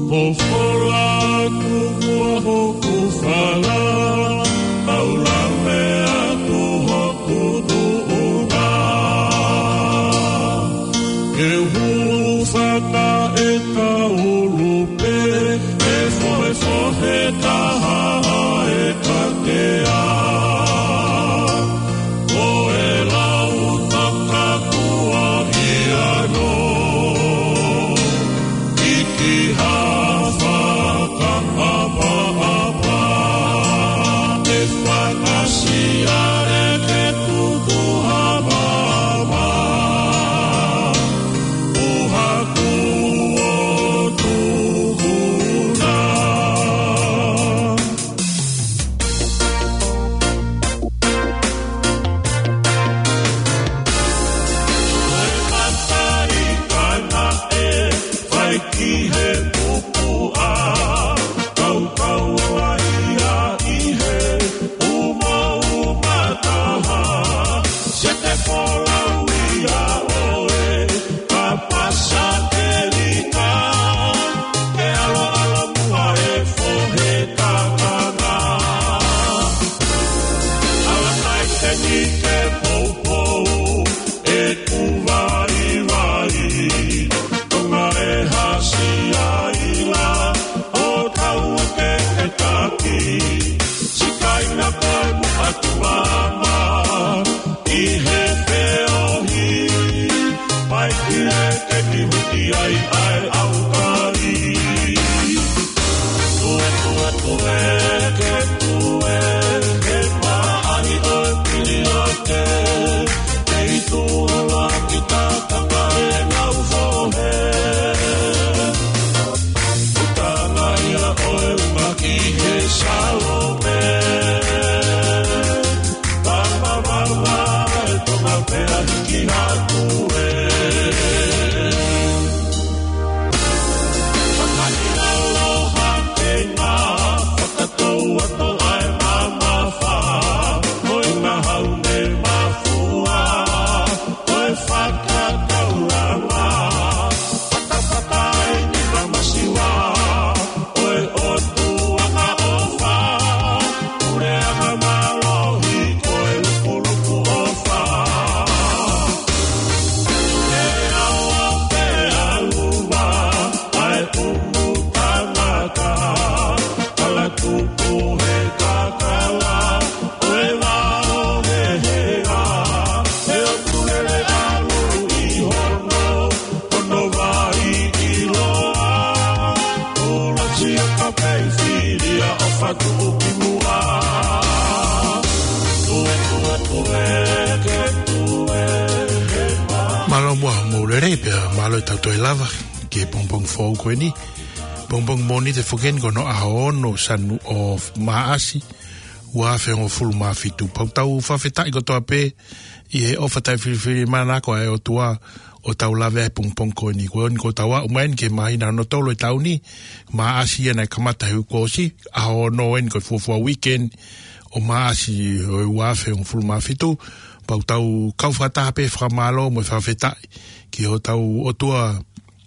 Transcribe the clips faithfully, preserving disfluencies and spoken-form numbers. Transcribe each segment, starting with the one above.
Kweni bongbong moni te foken kono ahono sanu of maasi wa fe ngo fulu mafitu pautau fa feta i goto ape i o fata fili mana ko e o tua o tau lave pong pong koni ko ko tawa umain ke mai na no tolo tauni maasi na kamata hu kosi ahono en ko fu fu weekend o maasi o wa fe ngo fulu mafitu pautau kau fata ape fra malo mo fa feta ki o tau o tua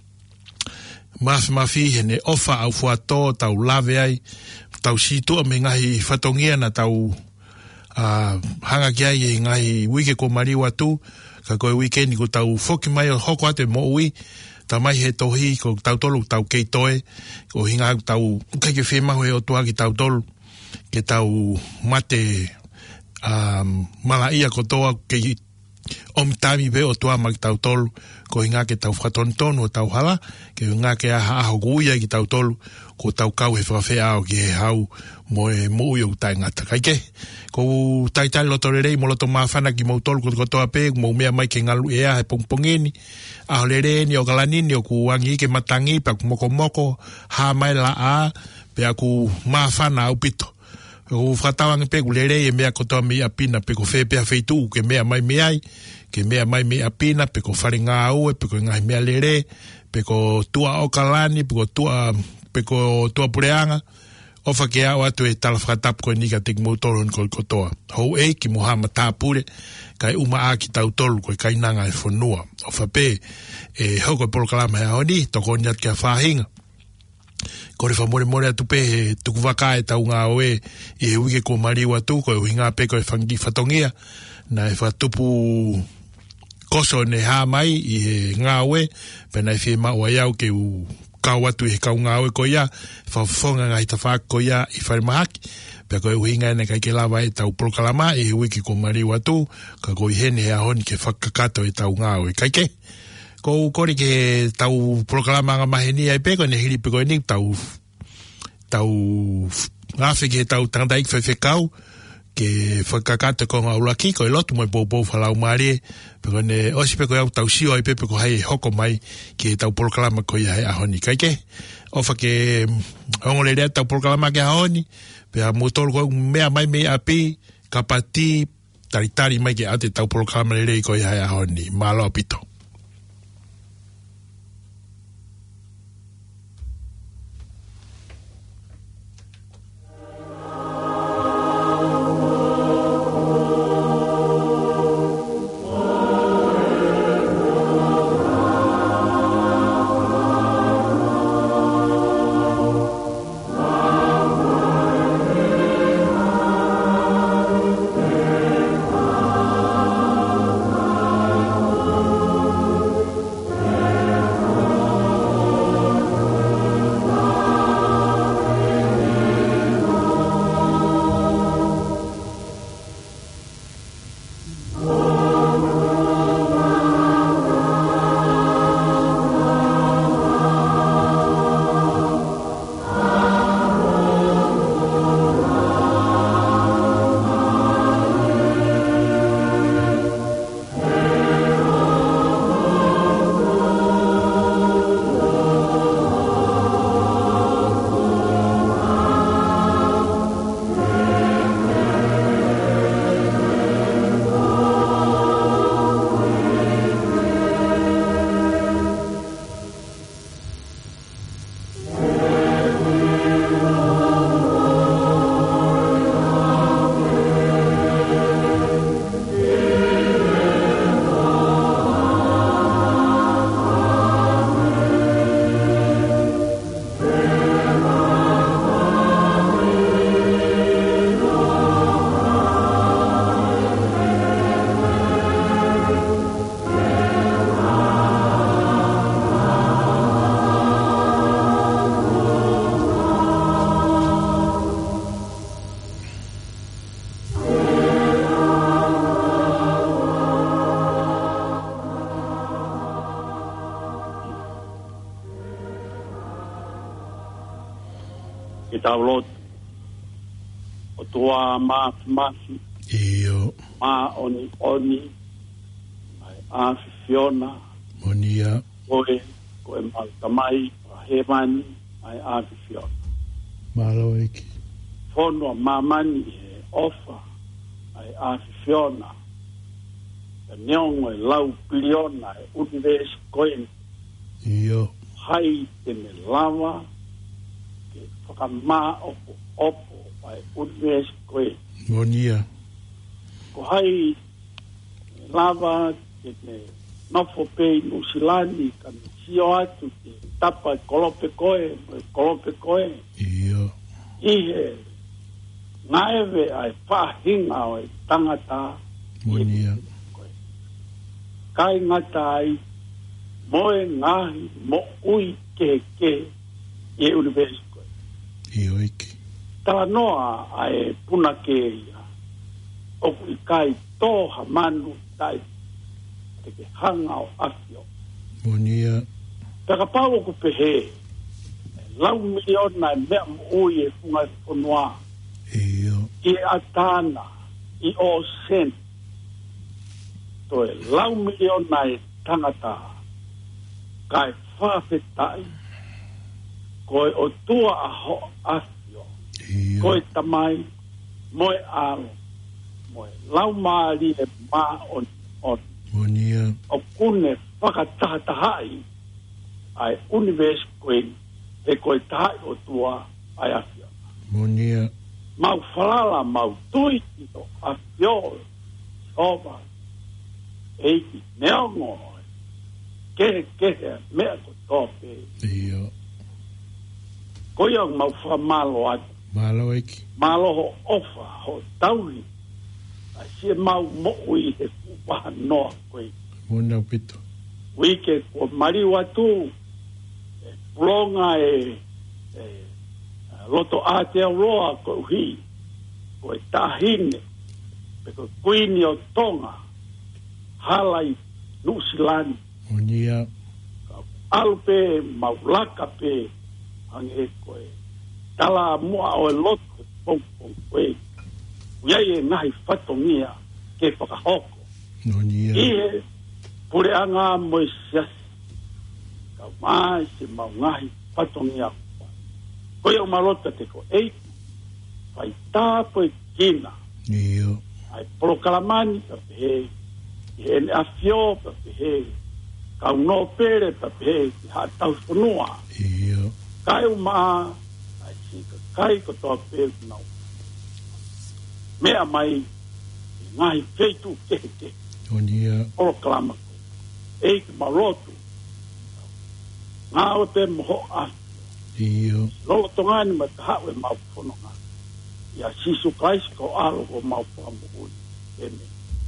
Maf mafi hene ofa au fuato tau lave ai tau situ a me ngahi whatongia na tau uh, hanga ki ai e ngahi wike ko mari watu ka koe weekend ko tau foki mai o hoko ate mo ui ta mai he tohi ko tau tolu tau kei toe ko hinga tau kake whima hoe o tua ki tau tolu ke tau mate um, mala ia ko toa ke om tami be o tua mai tau tolu ko hinga ke tau whatonton o tau hala ke hinga ke aha aho guia ki tau tolu ko tau kau he whawhea o ki he hau mo e mo ui o tai ngata kaike ko tai tai loto rerei mo loto mawhana ki mo tolu ko toa pe mo mea mai ke ngalu ea he pongpongeni aho rerei ni o galanini o ku wangi ke matangi pa ku moko moko ha mai la a pe aku mawhana au pito o whatawang pe ku rerei e mea kotoa mea pina pe ko whee pea wheitu ke mea mai meai ke mea mai mea pina pe ko whare ngā aue pe ko ngai mea lere pe ko tua o kalani pe ko tua pe ko tua pureanga o whake au atu e tala whakatapu koe nika te kimotoron koe kotoa hou e ki mohama tāpure kai uma a ki tau tolu koe kainanga e whanua o whape e hau koe polo kalama hea honi toko niat kia whahinga Kore whamore more atu pe he tuku waka e tau ngā oe i he wike ko mari watu ko e ui ngā pe ko e whangi whatongia na e whatupu koso ne hā mai i he ngā oe pena e whi maua iau ke u kau atu i he kau ngā oe ko ia whawhonga ngā hita whaak ko ia i whare mahaki pe ko e ui ngā ene kai ke lawa e tau prokalama i he wike ko mari watu ka ko i hene hea honi ke whakakato e tau ngā oe kai ke ko kore ke tau prokalama ngā maheni ai pe ko ne hiri pe ko e ni tau tau ngāwhi ke tau tangatai ki whaiwhekau ke whakakato ko ngā ulaki ko e lotu mo e pōpō whalau maare pe ko ne osi pe ko au tau sio ai pe pe ko hai hoko mai ke tau prokalama ko ia hei ahoni kai ke ofa ke ongole rea tau prokalama ke ahoni pe a motor ko mea mai me api kapati taritari mai ke ate tau prokalama le rei ko ia hei ahoni malo apito. Taulot o tua ma masi io ma oni oni ai a Fiona monia oe ko e maltamai he mani ai a Fiona malo iki fono mamani e ofa ai a Fiona e neongo e lau piliona e universe koen io hai te me lava whakama opo opo ai universe koe monia ko hai lava ke te nofo pei nusilani ka sio atu te tapa kolope koe kolope koe io ihe naewe ai whahinga o tangata monia kai ngata ai moe ngahi mo ui ke ke e universe io iki tala noa ai puna ke ia o kui kai toha manu tai te ke hanga o afio monia taka pao ku pehe lau miliona mea ui e funga onua io i atana i o sen to e lau miliona e tangata kai whawhetai koe o tua aho afio koe tamai moe alo moe lau maari e ma on on monia o kune whakatahatahai ai universe koe e koe tahai o tua ai afio monia mau whalala mau tui tito afio soba eiki neongo kehe kehe mea ko tope io Koia mau wha malo atu. Malo eki. Malo ho ofa, ho tauri. A sie mau mo'ui he fupaha noa koe. Mona upito. Wike ko mari watu. E pulonga e, e loto ate roa ko hi. Ko e tahine. Peko kuini o tonga. Halai nusilani. Onia. Alpe maulaka pe. Ange koe. Tala mua o e loto pong pong koe. Uiai e ngahi whatongia ke whakahoko. Onia. Ie pure anga mo e siasi. Kau mai se mau ngahi whatongia. Koe o marota te ko eitu. Pai tāpo e kina. Iyo. Ai polo kalamani pa pehe. I ene afio pa pehe. Kau no pere pa pehe. Ki ha tau whanua. Iyo. Kai o maa. Ai sika kai ko toa pehe nau. Mea mai. Ngahi feitu kehe kehe. Onia. Polo kalama ko. Eiki marotu. Ngā o te moho afi. Iyo. Lolo tongani ma te hawe mau whanonga. Ia sisu kaisi ko alo ko mau whamu ui. Eme.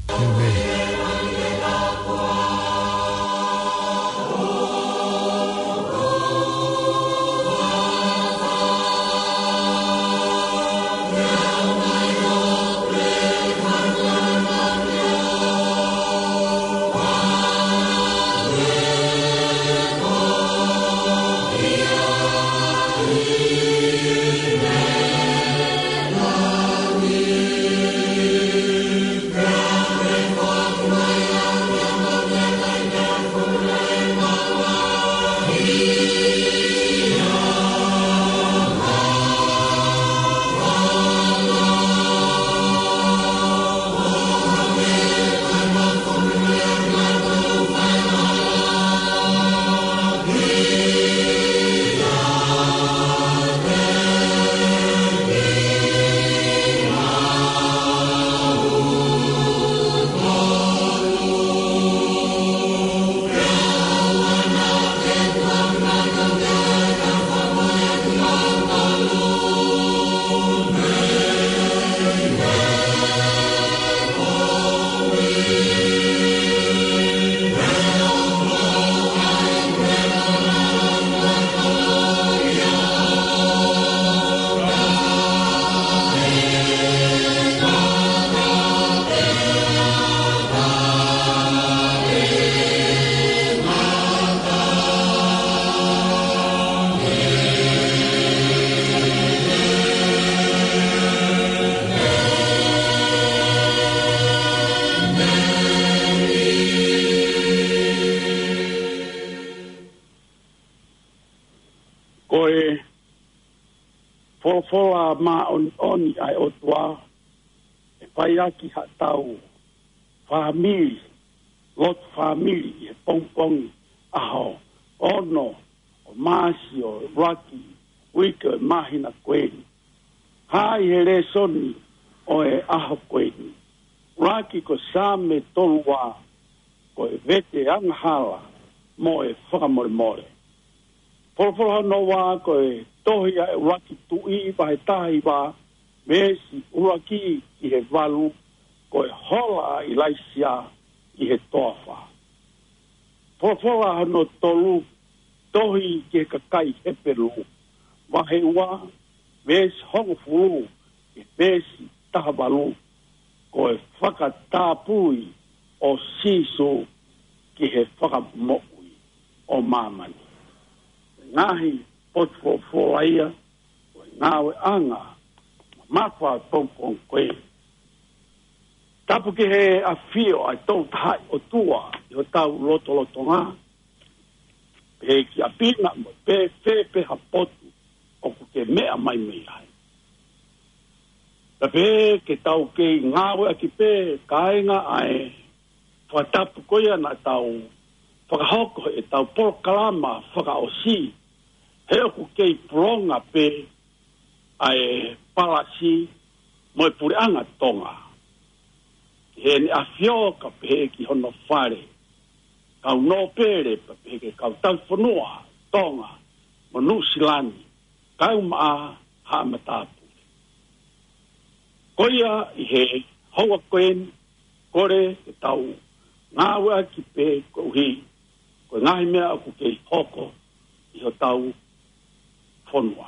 Fola ma on oni ai o tua e pai aki ha tau famili lot famili e pong pong aho ono o masi o raki wika mahina kweni hai here soni o e aho kweni raki ko same tolua ko e vete anghala mo e whakamore more Polopolo no wa ko e tohi a uraki tui pa he tahi wa mesi uraki i he walu ko e hola i laisia i he toafa. Polopolo no tolu tohi ki he kakai he peru wa he ua mesi hongo fulu i mesi taha walu ko e whakatapui o siso ki he whakamoui o mamani. Ngahi potfo folaia ngawe anga mafa pongpong koe tapu ki he a fio ai tau tai o tua i o tau loto loto ngā pe ki a pina pe pe pe ha potu o ku ke mea mai mei ai ta pe ke tau ke ngawe a ki pe kainga ai whatapu koia na tau whakahoko e tau poro kalama whaka o si he oku kei pronga pe ai palasi mo e pure anga tonga. He ni a fio ka pe ki hono whare. Kau no pere pa pe ke kau tau whanua tonga mo nusilani. kauma ha matapu koia I he hoa koen kore e tau ngawa ki pe ko hi ko ngai mea ku ke hoko I ho tau fonua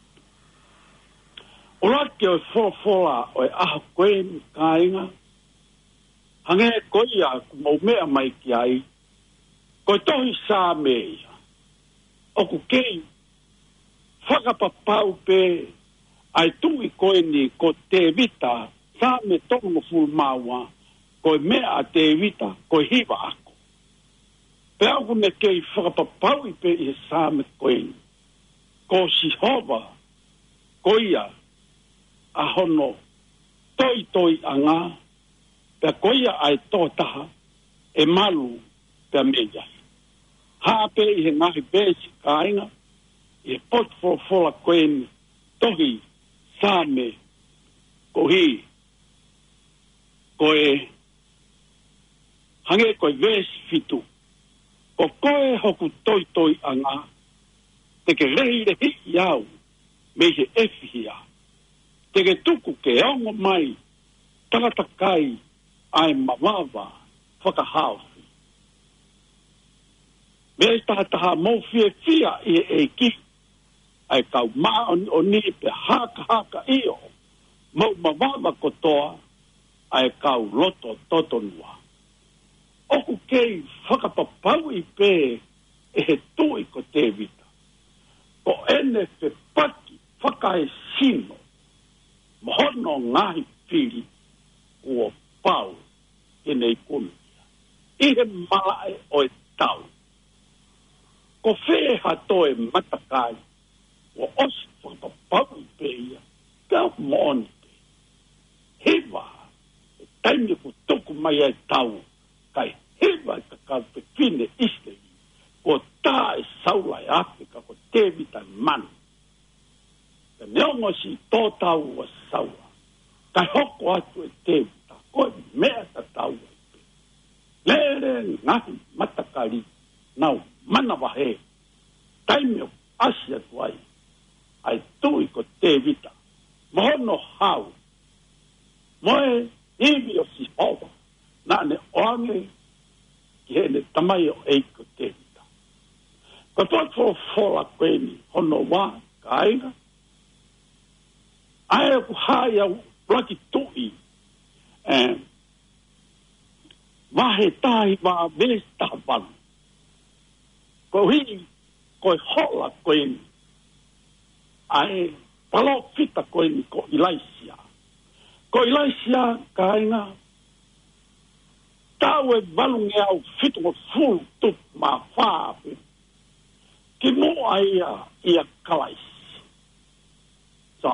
ola ke o fofola o e aha koen kainga hange koia ku mau mea mai ki ai ko tohi sa mea o ku kei whakapapau pe ai tui koe ni ko te vita sa me tongo ful maua ko mea te vita ko hiva ako pe au me kei whakapapau pe I sa me koe ko si hova ko ia a hono toi toi anga pe ko ia ai tō taha e malu pe meia ha pe I he ngahi besi kainga e pot fo fola koen tohi same ko hi ko e hange ko ves fitu ko koe hoku toi toi anga te ke rei re hi iau me he efihia te ke tuku ke ongo mai tagatakai ai mawawa whakahausi me taha taha mo fie fia I e ki ai kau maa o ni pe haka haka iyo mau mawawa kotoa ai kau loto totonua oku kei whakapapau I pe e he tui ko te vita ko ene pe paki whakae sino mohono ngahi piri ua pau e nei kunia I he malae o e tau ko whee hato e matakai o osi whakapapau I pe ia kau mooni pe hewa e taimi ku toku mai ai tau kai hewa ka kau pe fine isle ko tā e saula e Afrika ko te vita manu ka neongo si tō tau wa saula kai hoko atu e te vita ko mea ta tau ai pe lere ngahi matakari nau mana wahe taimi o asia tuai ai tui ko te vita mohono hau moe iwi o si hova na ne oange ki he ne tamai o eiko te vita ko tō fola koeni hono wā ka aiga ai ku hai au laki tui eh, wahe tahi wā vesta wanu ko hi ko hola koeni ai palo fita koeni ko ilaisia ko ilaisia kainga tawe balunge au fitu ko full tup ma fape ki mo ai ia kalais so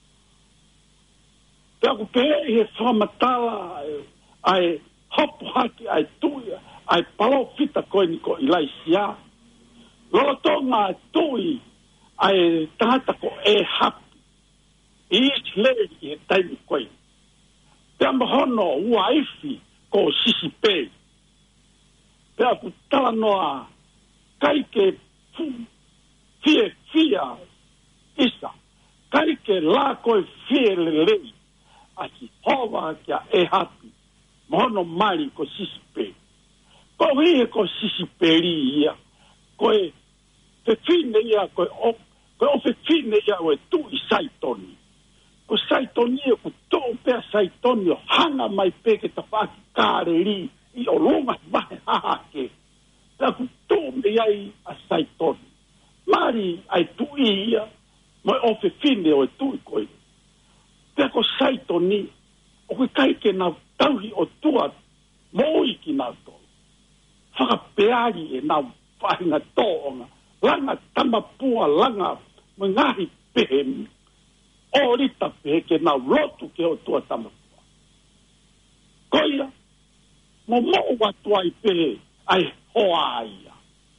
te ku pe he famatala ai hopu haki ai tuia ai palo fita koeni ko ilaisia lo tonga tui ai tata ko e hapi each lady e taimi koe te ambahono uaifi ko sisi pe te aku tala noa kaike fu fie fia isa kaike la koe fie lelei aki hova kia e hapi mohono mari ko sisi pe ko hie ko sisi pe li ia koe te fine ia koe o koe o fe fine ia oe tu I saitoni ko saitoni e ku tō pēr saitoni o hanga mai peke ta whaki kāre li I o longa mahe hahake ta ku tō me ai a saitoni mari ai tu ia mai o fe fine oe tu I koe te ko saitoni o koe kaike na tauhi o tua moi ki na tō whakapeari e na whahinga tōonga langa tamapua langa mangahi pehe o rita pehe ke na rotu ke o tua tamapua koia mo mo watu ai pehe ai hoa ia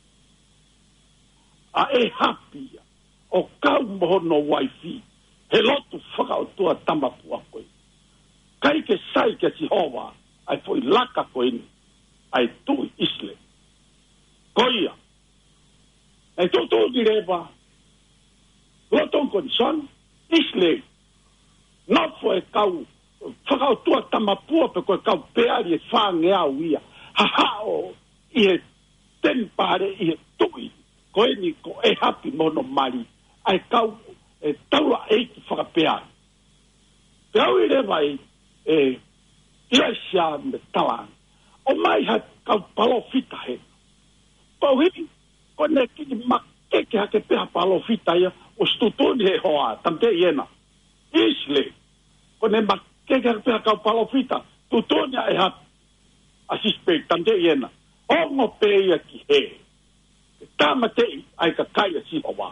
a e hapia o kau mohono waifi he lotu whaka o tua tamapua koe kai ke sai ke si hoa ai foi laka koe ni ai tui isle koia ai tu tu direva loton condition isle no foi kau whakau tua tamapua pe koe kau peari e whangea uia ha hao i he tempare i he tui koe ni ko e hapi mono mari ai kau e taura eiki whakapeari pe au i rewai e ilaisia me talang o mai ha kau palofita he kau hiki ko ne kini makeke hake peha palofita ia o stutuni he hoa tamte iena isle ko ne makeke hake peha kau palofita tutuni e ha asispe tamte iena ongo pe ia ki he tamate ai ka kai si hoa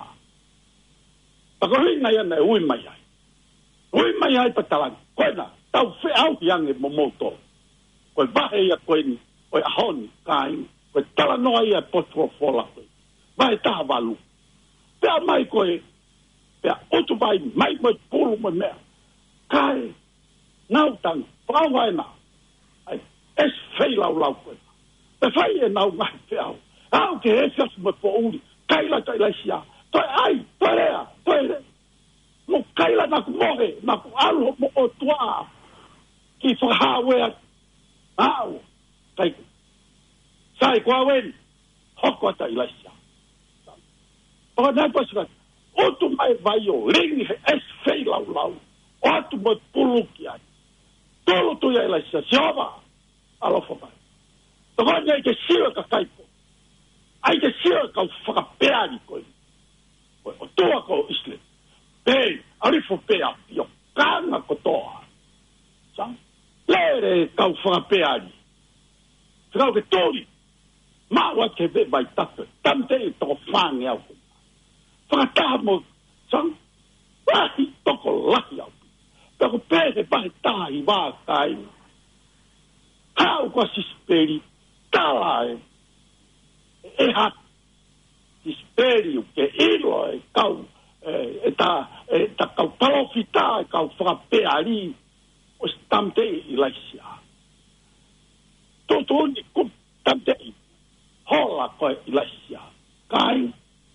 pako hinga ia na ui mai ai ui mai ai patalang koina tau fe au yange momoto koe vahe ia koe ni koe ahoni kai koe tala noa ia potro fola koe vahe taha walu pea mai koe pea otu vai mai mai pulu mai mea kai nau tang pao vaena ai es fei lau lau koe pe fai e nau ngai peau au ke he fiasu me po uri kaila kaila sia toi ai toi rea toi rea mo kaila naku mohe naku alu mo o tua ki whakahawea au kai sai kwa wen hoko ata ilaisia o nai pasika o tu mai vai o ringi he es fei lau lau o atu mo puluki ai tolo tu ia ilaisia siova alofa mai toko nei ke sio ka kaipo ai ke sio ka whakapeari koe o tua ko isle pei arifo pea pio kanga kotoa sa lere kau whakapeari Whakau ke tori mawa ke ve mai tape tamte i toko whange au whakataha mo sang wahi toko lahi au tako pēhe pahe tahi wā kai hau kwa sisperi tala e e hat sisperi ke ilo e kau e ta e ta kau palofita e kau whakapeari o tamte i laisia toto ni kum tamte i hola koe i laisia kai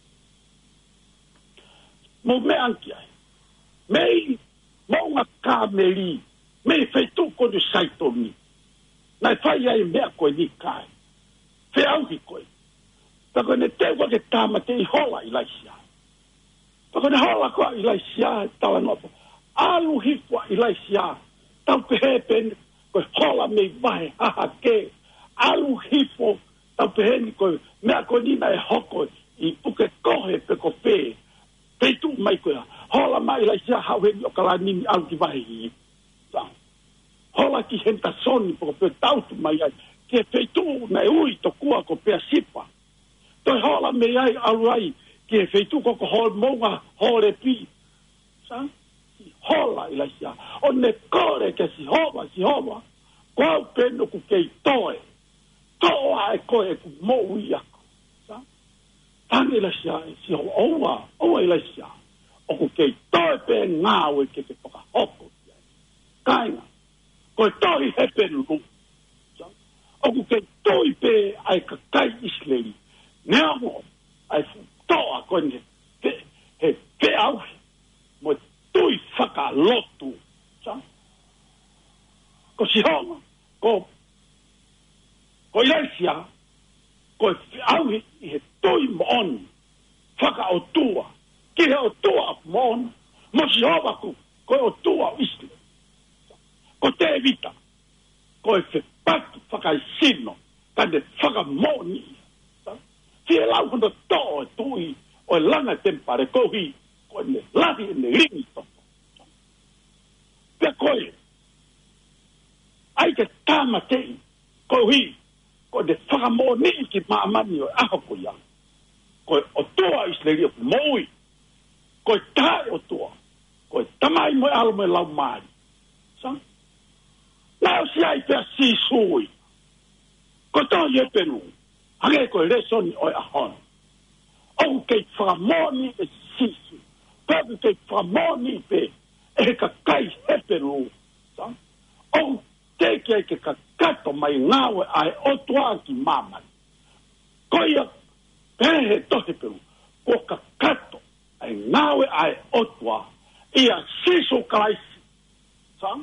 mo me anki ai mei maunga kameri mei feitu ko du saitoni nai fai ai mea koe ni kai fe auki koe tako ne te wake tamate i hola i laisia tako ne hola koe i laisia tala nopo alu hikwa i laisia tau ke hepen koe hola mei vahe haha ke alu hifo tau peheni koe mea koe nina e hoko i uke kohe pe ko pe peitu mai koe hola mai lai sia hau heni o kala nini au ki vahe hi hola ki henta soni po pe tautu mai ai ke peitu na e ui to kua ko pe sipa toi hola mei ai alu ai ke peitu ko ko hol monga hole pi sa hola i lai sia o ne kore ke si hova si hova kwa peno ku kei toe toa e koe ku mo uiako sa tangi la sia si ho oa oa i la sia o ku kei toe pe ngāwe ke te whaka hoko kainga koe toi hepe lu sa o ku kei toi pe ai ka kai isleri nea mo ai fu toa koe ne he he pe au mo tui whaka lotu sa ko si honga ko ko ilaisia ko au i he tui mon whaka o tua ki he o tua mon mo si hova ku ko o tua isle ko te evita ko e fe patu whaka i sino kande whaka moni si e lau kondo to o tui o e langa tempare ko hi ko ne lahi e ne ringi toko pe koe ai ke tama tei ko hi ko de whakamoni ki maamani o aho ko ia ko o toa isleri o moi ko tae o toa ko tamai mo alo me lau mai sa lao si ai pe si sui ko to ye penu age ko lesoni o ahon o ke whakamoni e sisi pe ke whakamoni pe e ka kai he penu sa o te ke ke ka kato mai ngawe ai otua ki mama. Koia pehe tohe peru. Ko ka kato ai ngawe ai otua ia siso kalaisi sang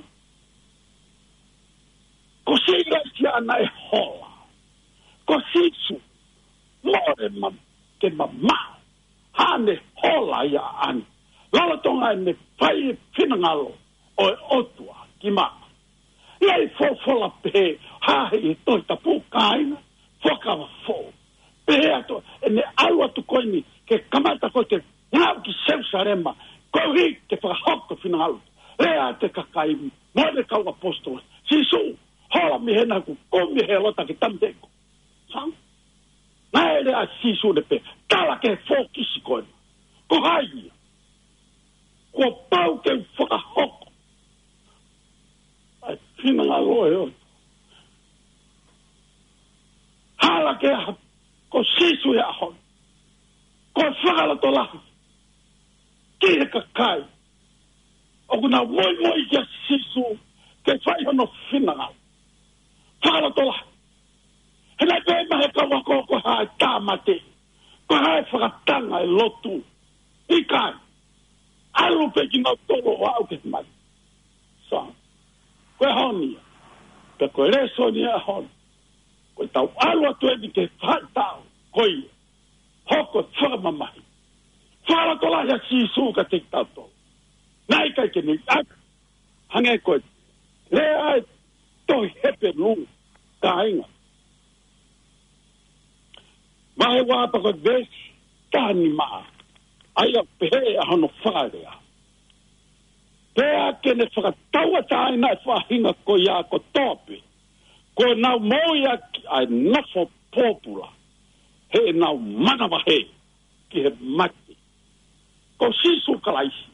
ko siga si ana e hola ko sisu more ma ke mama hane hola ia an lala tonga ne pai finangalo o otua ki ma ia fo fola pe ha i to tapu kaina foka fo pe ato ne alwa tu koini ke kamata ko te ngau ki seu sarema ko ri ke fa hokko finangalo ea te kakai mo de kau apostol sisu hola mi hena ku ko mi helota ki tamteko sang na ele a sisu de pe tala ke foki sikon ko hai ko pau ke foka hoko ai fina la loe hala ke ko sisu ya hon ko foka la tola ki de kakai o kuna moi moi ya sisu ke fai hono fina la foka la tola hena pe ma he kawa ko ko ha tamate ko ha foka tanga e lotu ikai alu pe ki na tolo au ke mai sa ko honi pe ko reso ni a hon ko tau alu atu e ke fata ko i hoko foka mai foka tola ya sisu ka te tato nai kai ke ni ak hange ko le ai to hepe lu kainga mai wa pa ko des tani ma ai a pe a hono farea pe a ke ne fa taua tai na fa hinga ko ya ko tope ko na moia ai na fo popula he na mana va he ki he mati ko sisu kalaisi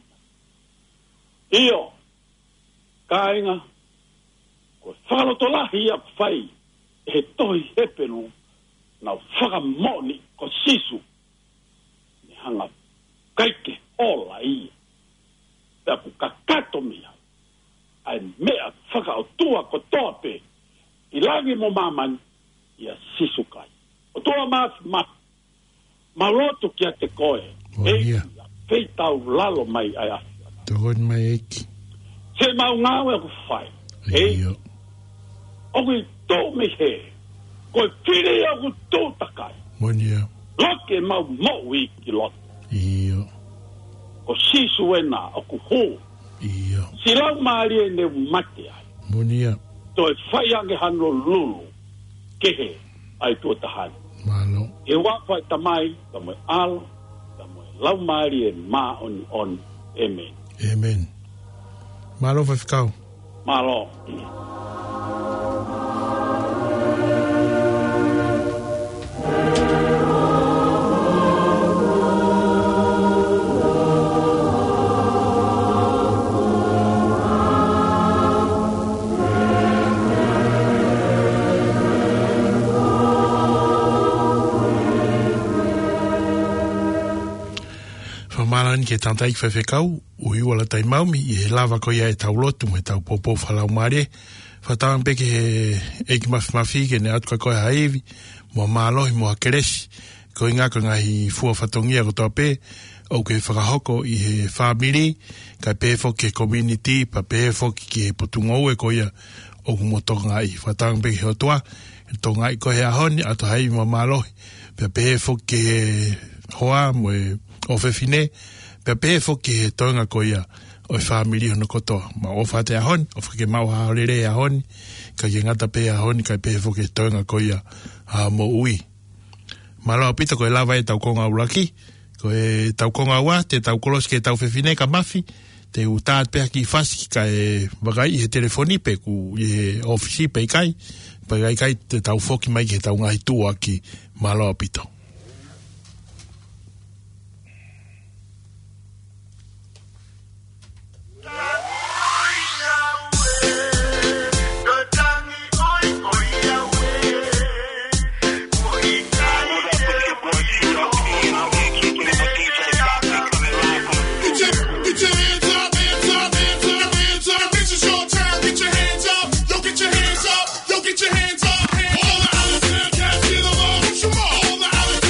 io kainga ko falo tolahi a fai he toi hepenu na whakamoni ko sisu ni hanga kaike ola i pea ku kakato mia ai mea whakautua ko tope i langi mo mamani ia sisu kai o toa maafi ma maloto kia te koe e feitau lalo mai ai afi tohon mai eki se mau ngawe ku fai e oki tō me he ko tiri aku tō takai. Monia. Loke mau mau i ki lot. Iyo. Ko sisu e nā, aku hō. Iyo. Si lau maari e ne mate ai. Monia. To e whai ange hano lulu. Kehe ai tō tahani. Malo. E wawhai tamai, tamoe ala, tamoe lau maari e mā oni on. Amen. Amen. Malo whawhikau. Malo. Malan ke tantai whewhekau, ui wala tai maumi, i he lava ko ia e tau lotu, me tau popo whalau mare, whataan peke he eiki mafi mafi, ke ne atu koe haivi, mua mālohi, mua keresi, ko i ngāka ngahi fua whatongia ko toa pē, au ke whakahoko i he whamiri, kai pē foki he community, pa pē foki ki he potungou e ko ia, o kumo toka ngai, whataan peke he o toa, to ngai ko he ahoni, ato haivi mua mālohi, pa pē foki he hoa, mue, o whewhine, pe pe foki he toinga ko ia o i whamiri hono kotoa. Ma o whate ahoni, o whake mau haorere ahoni, ka ke ngata pe ahoni, ka pe foki he toinga ko ia a mo ui. Ma loa pita ko e lawa e tau konga uraki, ko e tau konga ua, te tau kolos ke tau whewhine ka mafi, te u taat pe aki whasi ka e wakai i he telefoni pe ku i he ofisi pe kai, pe kai kai te tau foki mai ke tau ngahi tua ki ma loa pita. Get your hands up. All the Alabama cats, get them up. All the Alabama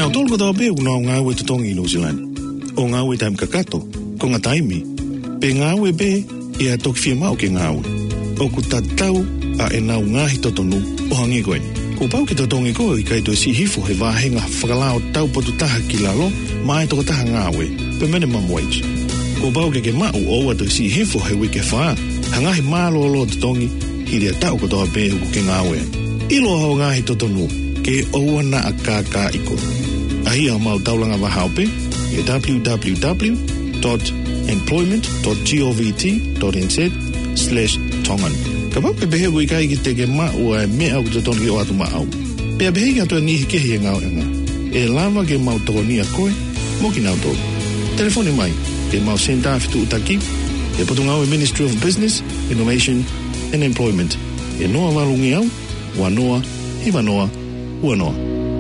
Nau tolu ko tau pe unau ngā ue tutongi i New Zealand. O ngā ue taim kakato, ko ngā taimi. Pe ngā ue be, e a toki fia mau ke ngā ue. O ku tatau a e nau ngāhi totonu o hangi koeni. Ko pau ki totongi ko i kai to si hifo he wāhenga whakalao tau potu taha ki lalo, mai toko taha ngā ue, pe minimum wage. Ko pau ke ke mau o a to si hifo he wike whaa, hangahi mālo lo totongi, hiri a tau ko toa pe huku ke ngā ue. Ilo hao ngāhi totonu, ke oana a kākā iko. Ahi au mau taulanga wahao pe, e w w w dot employment dot govt dot n z slash tongan. Ka pau ke behe wui kai ki te ke ma ua e mea au totongi o atu ma au. Pea behe ki atua nihi kehi e ngau e ngā. E lava ke mau toko ni a koe, mo ki nau tōku. Telefoni mai, ke mau senta fitu utaki, e potu ngau e Ministry of Business, Innovation and Employment. E noa walungi au, ua noa, hiwa noa, ua noa.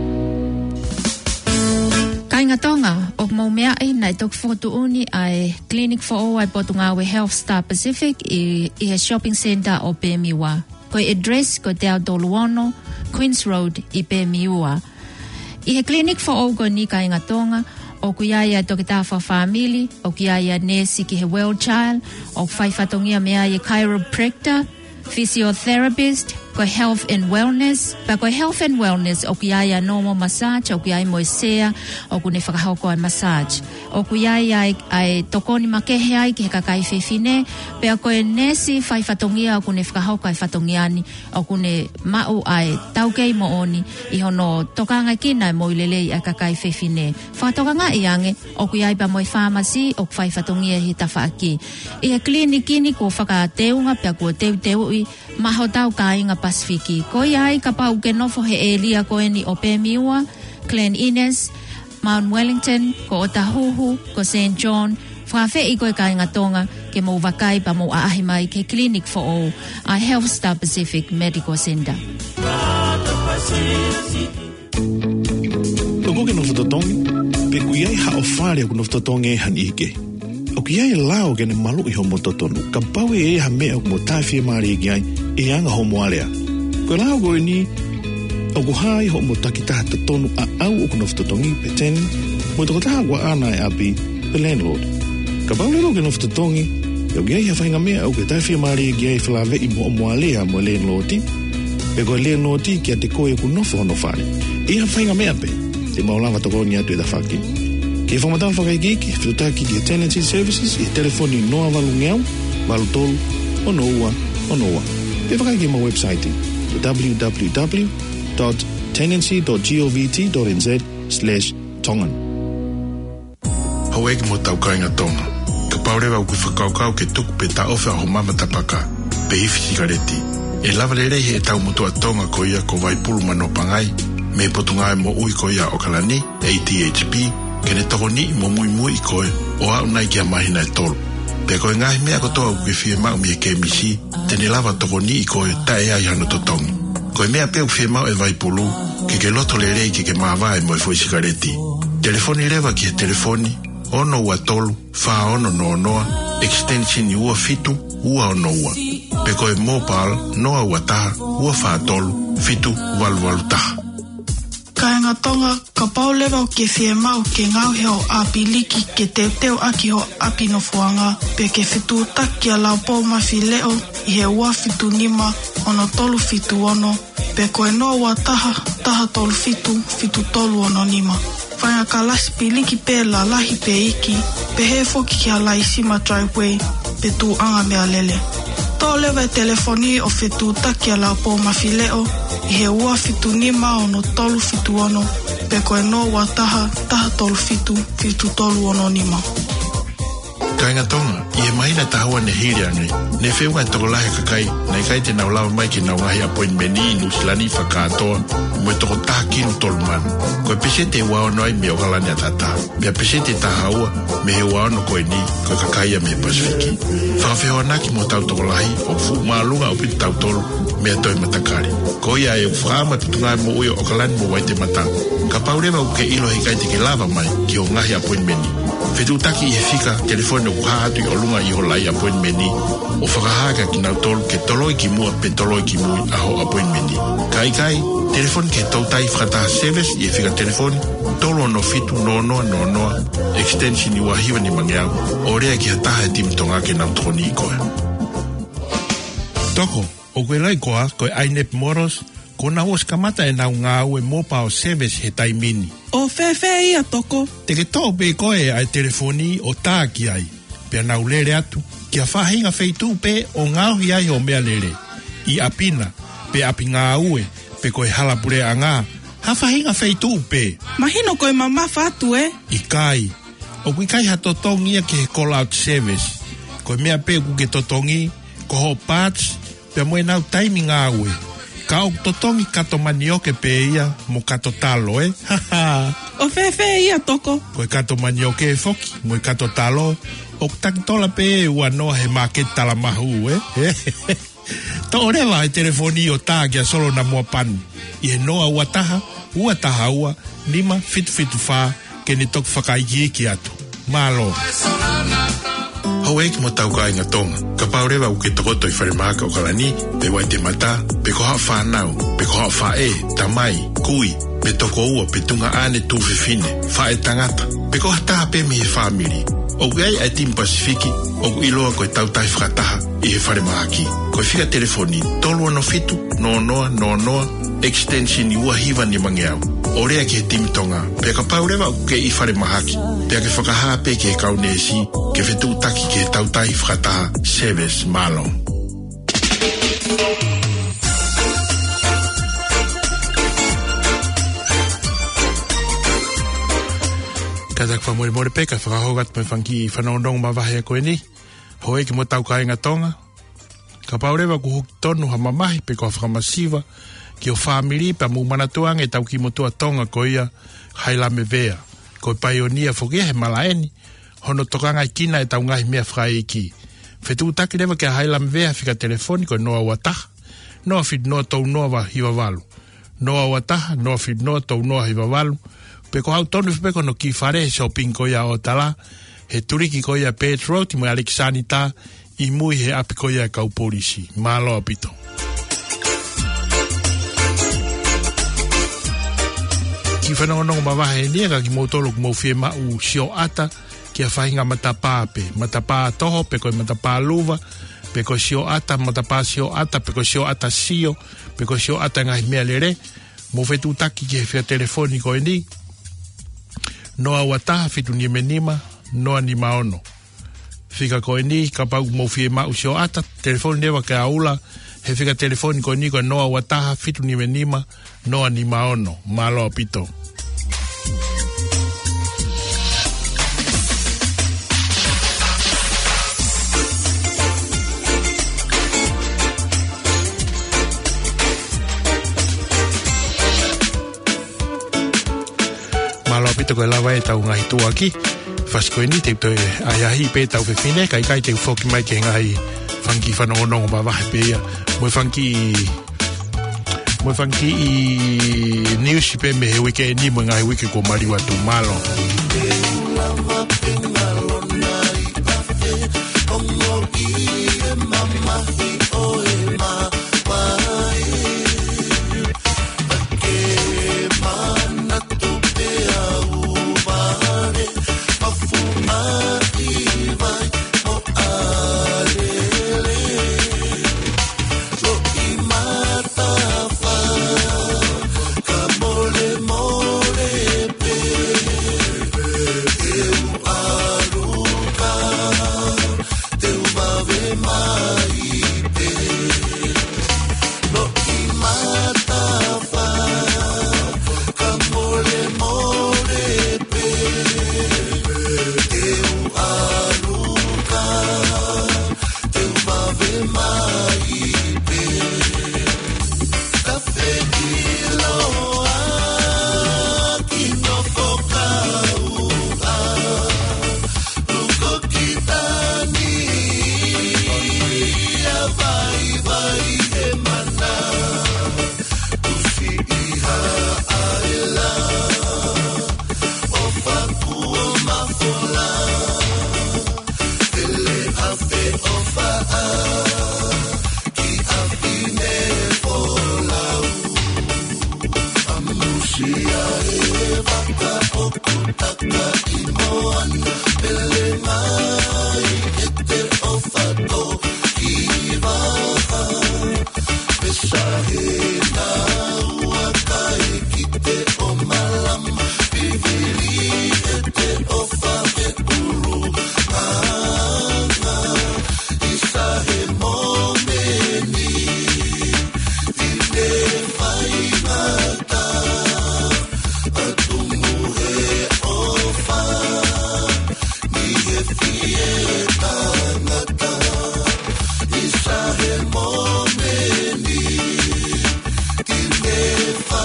Kainga tonga, o mau mea ai nai tok fotu uni ai Clinic for All ai potu ngā we Health Star Pacific i, i a shopping center o Pemiwa. Koe address ko te au Doluono, Queens Road i Pemiwa. I he Clinic for All ko ni kainga tonga, o ku iaia toki tāwha family, o ku iaia nesi ki he well child, o ku whaifatongia mea i chiropractor, physiotherapist, ko health and wellness, pa ko health and wellness o ku iaia normal massage, o ku iaia moesea, o ku ne whakahauko ai massage. O ku iaia ai, ai tokoni makehe ai ki he kakai whewhine, pe a koe nesi whaifatongia o ku ne whakahauko ai whatongiani, o ku ne mau ai taukei mo oni, i hono tokanga kina mo ilelei ai kakai whewhine. Whatokanga i ange, o ku iaia pa moi pharmacy, o ku whaifatongia hi tawhaaki. I he klinikini ko whakateunga, pe a ko teu teu i maho tau kāinga Pasifiki. Ko iai ka pau ke nofo he Elia koeni o Pemiwa, Glen Innes, Mount Wellington, ko Otahuhu, ko Saint John, whawhe i koe kāinga tonga ke mou wakai pa mou aahi mai ke Clinic for All, a Health Star Pacific Medical Center. Toko ke nofo totongi, pe kuiai hao whare ku nofo totongi e han ike. O ki ai lao ke ne malu i homo totonu, ka pau e ha mea o mo tawhia maari e ki ai, e anga homo alea. Ko lao koe ni, o ku hai homo takitaha totonu a au o kunof totongi pe ten, mo toko taha kwa ana e api, pe landlord. Ka pau lero ke nof totongi, e o ki ai ha whainga mea o ke tawhia maari e ki ai whalawe i mo omo alea mo landlordi, pe koe landlordi ki a te koe kunof hono whare. E ha whainga mea pe, te maulawa toko ni atu e da whaki. Ke whamatau whakaikiki, whiutaki ki Tenancy Services, i telefoni noa walu ngeau, walu tolu, ono ua, ono ua. Pe whakaiki ma website, w w w dot tenancy dot govt dot n z slash tongan. Haueki mo tau kainga tonga. Ka paurewa uku whakaukau ke tuku pe ta ofe aho mama tapaka, pe hifi sigareti. E lava le reihe e tau mutua tonga ko ia ko waipulu mano pangai, me potunga e mo ui ko ia o kalani, A T H P, kene toko ni mo mui mui koe o au nai kia mahina e tolu. Pe koe ngahi mea kotoa uke fie mau mi e K M C, tene lava toko ni koe tae ai hano totongi. Koe mea peu fie mau e vaipulu, ke ke loto le rei ke ke maavae mo e foi sigareti. Telefoni lewa ki he telefoni, ono ua tolu, wha ono no noa, extension i ua fitu, ua ono ua. Pe koe mobile, noa ua taha, ua wha tolu, fitu, walu walu taha. Kainga tonga, ka paulewa o ke whie mau ke ngau heo api liki ke teo teo aki ho api no fuanga, pe ke fitu taki a lau pō mawhi leo i he ua fitu nima ono tolu fitu ono, pe koe no ua taha, taha tolu fitu, fitu tolu ono nima. Whainga ka lasi pi liki pe la lahi pe iki, pe he foki ki a la isima driveway, pe tu anga mea lele. Tō lewa e telefoni o fitu taki a lau pō mawhi leo, i he ua fitu nima ono tolu fitu ono, pe koe no ua taha, taha tolu fitu, fitu tolu ono nima. Kainga tonga, i e mahina tahua ne hiri anei, ne wheunga e toko lahe kakai, na i kai te nau lawa mai ki nau ngahi appointment i nusilani whakatoa, mo e toko taha kinu tolu manu. Koe pesete e wao noi me o galani a tata, mea pesete taha ua, me he wao no koe ni, koe kakai a me Pasifiki. Whakawheho anaki mo tau toko lahi, o fu maalunga o pitu tau tolu, mea toi matakari. Ko ia e whaama tutunga mo ui o kalani mo waite mata. Ka paurewa u ke ilo he kai te ke lava mai ki o ngahi appointmenti. Whetutaki i he fika telefone o kuhaatu i o lunga i ho lai appointmenti. O whakahaka ki nau tolu ke toloi ki mua pe toloi ki mui a ho appointmenti. Kai kai, telefone ke tautai whakataha service i he fika telefone tolo no fitu no no no no extension wa hiwa ni mangiau ore ki hata tim tonga ke na troni ko toko o kwelai ko ko ainep moros ko na os kamata e na nga o mo pa o service he taimini o fefe ia toko te ke to be ko e ai telefoni o ta ki ai pe na ulere atu ki a fahinga feitu pe o nga hi ai o mea lere i apina pe apinga ue pe ko e hala pure anga ha fahinga feitu pe mahino ko e mama fatu e i kai o kui kai ha totongi ke call out service ko mea pe ku ke totongi ko ho parts pe mo na timing awe ka o totongi kato manioke pe ia mo kato talo e o fefe ia toko ko kato manioke foki mo kato talo o tak tola pe wa no he market tala mahu e to ore va telefoni o ta ke solo na mo pan i no wa taha ua taha ua lima fit fit fa ke ni tok fakai ki atu malo Hawek mo tau ka inga tonga. Ka paureva uke tokoto i wharimaka o kalani, pe wai te mata, pe ko ha whanau, pe ko ha whae, tamai, kui, pe toko ua, pe tunga ane tu whiwhine, whae tangata, pe ko ha taha pe mi he whamiri. O gai ai Team Pasifiki, o iloa koe tau tai whakataha i he wharimaki. Koe whika telefoni, tolu ano fitu, no noa, no noa, extension i ua hiwa ni mangeau. Orea ke Team Tonga, pe ka paureva uke i wharimahaki, pe ke whakaha pe ke kaunesi, ke whetu taki ke tautai whakataha service malo. Katak whamore more peka, whakahogat me whanki i whanondong mawahe koe ni, hoe ki mo tau ka inga tonga, ka paureva ku huki tonu ha mamahi pe ko whakamasiva, ki o whamiri pa mu manatuang e tau ki motua tonga ko ia hailame vea, ko paionia whoke he malaeni, hono tokanga i kina e tau ngahi mea whai ki. Whetu utaki rewa ke hailame vea whika telefoni ko noa wataha, noa whit noa tau noa wa hiwa walu. Noa wataha, noa whit noa tau noa hiwa walu, pe ko hau tonu whipeko no ki whare shopping ko ia o tala, he turiki ko ia petrol, ti mo Alexani ta, i mui he api ko ia kau polisi. Malo apito. Ki whanongonongo mawahe nia ka ki motolo ku mawhie mau sio ata ki a whahinga matapā pe. Matapā toho pe koe matapā luva, pe koe sio ata, matapā sio ata, pe koe sio ata sio, pe koe sio ata ngahi mea lere. Mo whetu taki ki he whia telefoni koe ni. Noa wataha whitu ni menima, noa ni maono. Whika koe ni, ka pau mawhie mau sio ata, telefoni newa ke aula, he whika telefoni koe ni koe noa wataha whitu ni menima, noa ni maono, malo apito. Malo apito koe lawa e tau ngahi tua ki, whaskoe ni te toi ayahi pe tau whewhine, kai kai te whoki mai ke ngahi whanki whanongonongo ma wahe pe ia, mui whanki Mwe whanki i news pe me he wike ni mwe ngai wike ko mariwa tu malo. Mai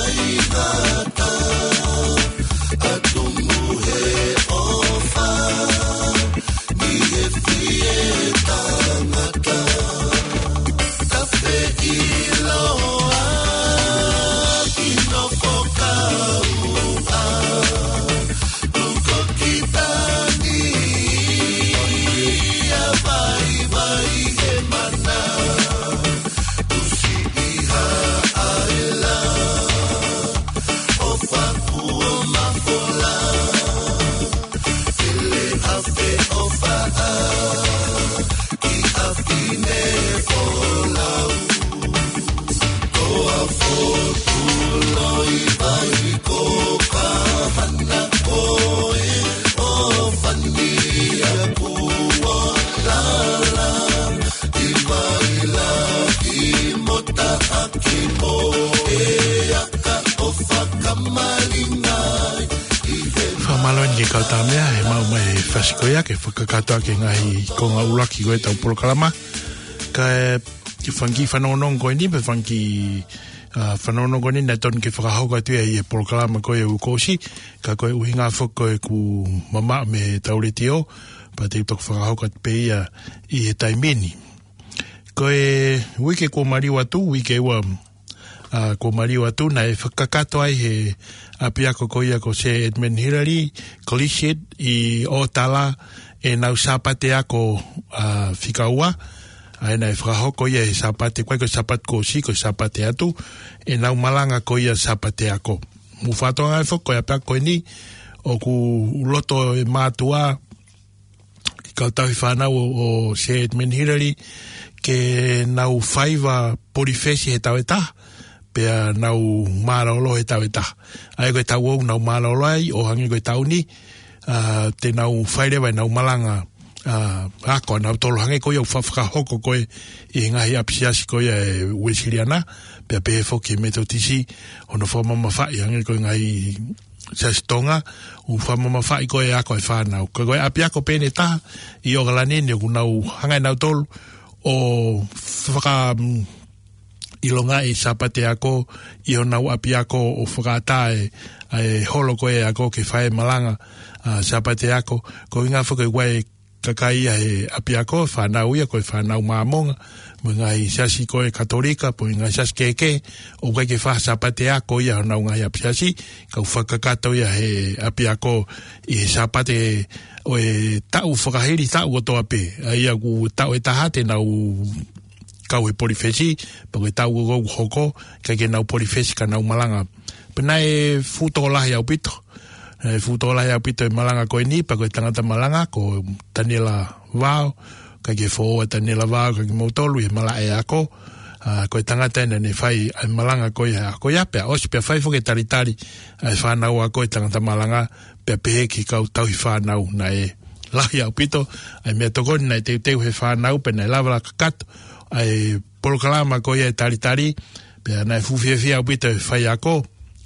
Koia ke whakakatoa ke ngahi ko ngā ulaki koe tau polokalama ka ki whanki whanonong koe ni pe whanki whanonong koe ni nai ton ke whakahoka tu e polokalama koe u kōsi ka koe uhi ngā whak koe ku mama me taureti o pa te tok whakahoka pe ia i he taimeni koe wike ko mariwa tu wike ua uh, ko mariwa tu nai whakakatoa i he apiako koia ko se Edmund Hillary, Colishit, i Otala, e nau sapate ako uh, whikaua, ai nei whakahoko ia e sapate, koe ko sapate ko si, ko sapate atu, e nau malanga koia sapate ako. Mu whatonga e whako, e apia koe ni, o ku loto e mātua, ki kautahi whanau o, o se Edmund Hillary, ke nau whaiva porifesi he tau e taha, pea nau māraolo he tau e taha. Ai koe tau au nau māraolo ai, o hangi koe tau ni, uh, te nau whairewa nau malanga uh, ako, nau tolo hangi koe au whawhakahoko koe i ngahi apisiasi koe e Wesiriana, pea pehe whoki metotisi, ono whamama whai, hangi koe ngahi sasitonga, u whamama whai koe ako e whanau. Koe koe api ako pene taha, i o galanene, ku nau hangai nau tolu, o whaka... ilonga i sapate ako, i o nau api ako o whakatae, e holo koe ako ke whae malanga uh, sapate ako, ko inga whaka wai kakai e api ako, whanau ia koe whanau maamonga, mo inga i sasi koe katolika, po inga sasi keke, o kai ke wha sapate ako ia o nau ngai api sasi, kau whakakato ia he api ako i he sapate o e tau whakahiri tau o toa pe, ia ku tau e tahate nau kau e porifesi, pako e tau go hoko, kai ke nau porifesi ka nau malanga. Pena e futo lahi au pito. E futo lahi au pito e malanga koe ni, pako e tangata malanga, ko Daniela Vao, kai ke fōa Daniela Vao, kai ke mautolu, e mala e ako, uh, ko e tangata ena ne whai ai malanga koe e ako ia, pea osi pea whai whoke taritari, ai whanau ako e tangata malanga, pea pehe ki kau tauhi whanau na e lahi au pito, ai mea tokoni na e teu teu he whanau, pena e lawa kakato, ai polokalama ko ia taritari pe na fufiafia o pita fai ako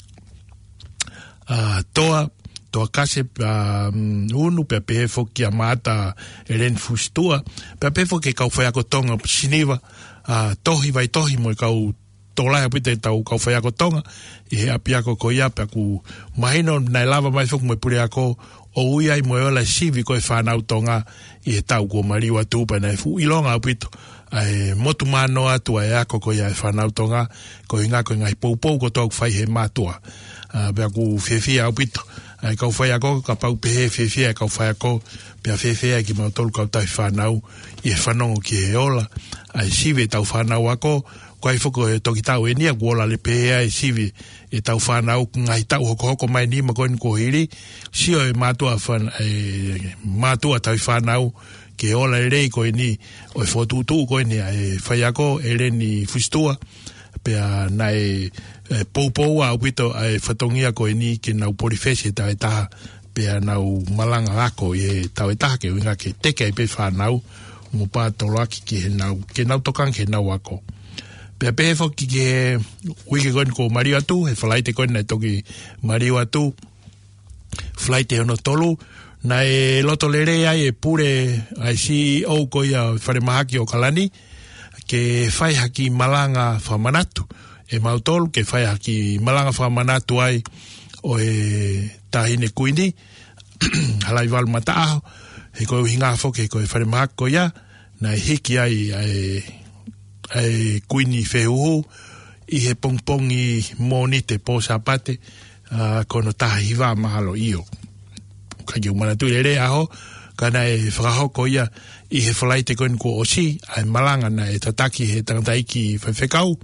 a toa toa kase um, unu pe pe foki amata elen fustua pe pe foki kau fai ako tonga siniva a tohi vai tohi mo kau tola pita tau kau fai ako tonga e api ako ko ia pe ku mahino na lava mai foki mo pure ako o uia i mo ola sivi ko e whanau tonga i he tau ko mariwa tupa na fu ilonga pito ai motu mano atu ai ako ko ia whanau tonga ko inga ko ngai poupou ko tau whai he matua uh, bea ku whiawhia au pito ai kau whai ako ka pau pehe whiawhia kau whai ako bea whiawhia ki mau tolu kau tai whanau i he whanongo ki he ola ai sive tau whanau ako ko ai whoko e toki tau e nia kuola le pehe ai sive e tau whanau ngai tau hoko hoko mai ni ma koen ko hiri sio e matua whan e matua tau whanau ke ola e rei koe ni o e whotutu koe ni e whai ako e re ni fustua pea na e, e poupou a upito e whatongia koe ni ke nau porifesi e tau e taha pea nau malanga ako e tau e taha ke winga ke teke e pe whanau mo pā tolo aki ke he nau ke nau tokang ke nau ako pea pehe whoki ke wiki koe ko Mario atu he whalaite koe na toki Mario atu whalaite ono tolu na e loto lere ai e pure ai C E O ko ia whare mahaki o Kalani ke whai haki malanga whamanatu e mautolu ke whai haki malanga whamanatu ai o e tahine kuini halai walu mata aho he koe uhinga foke he koe whare mahak ko ia na e hiki ai ai, ai kuini whehuhu i he pongpongi moni te pōsa pate uh, kono taha hiwa mahalo iyo ka ki umanatu i re aho kana e whakahoko ia i he whalaite koe ko osi ai malanga na e tataki he tangataiki whewhekau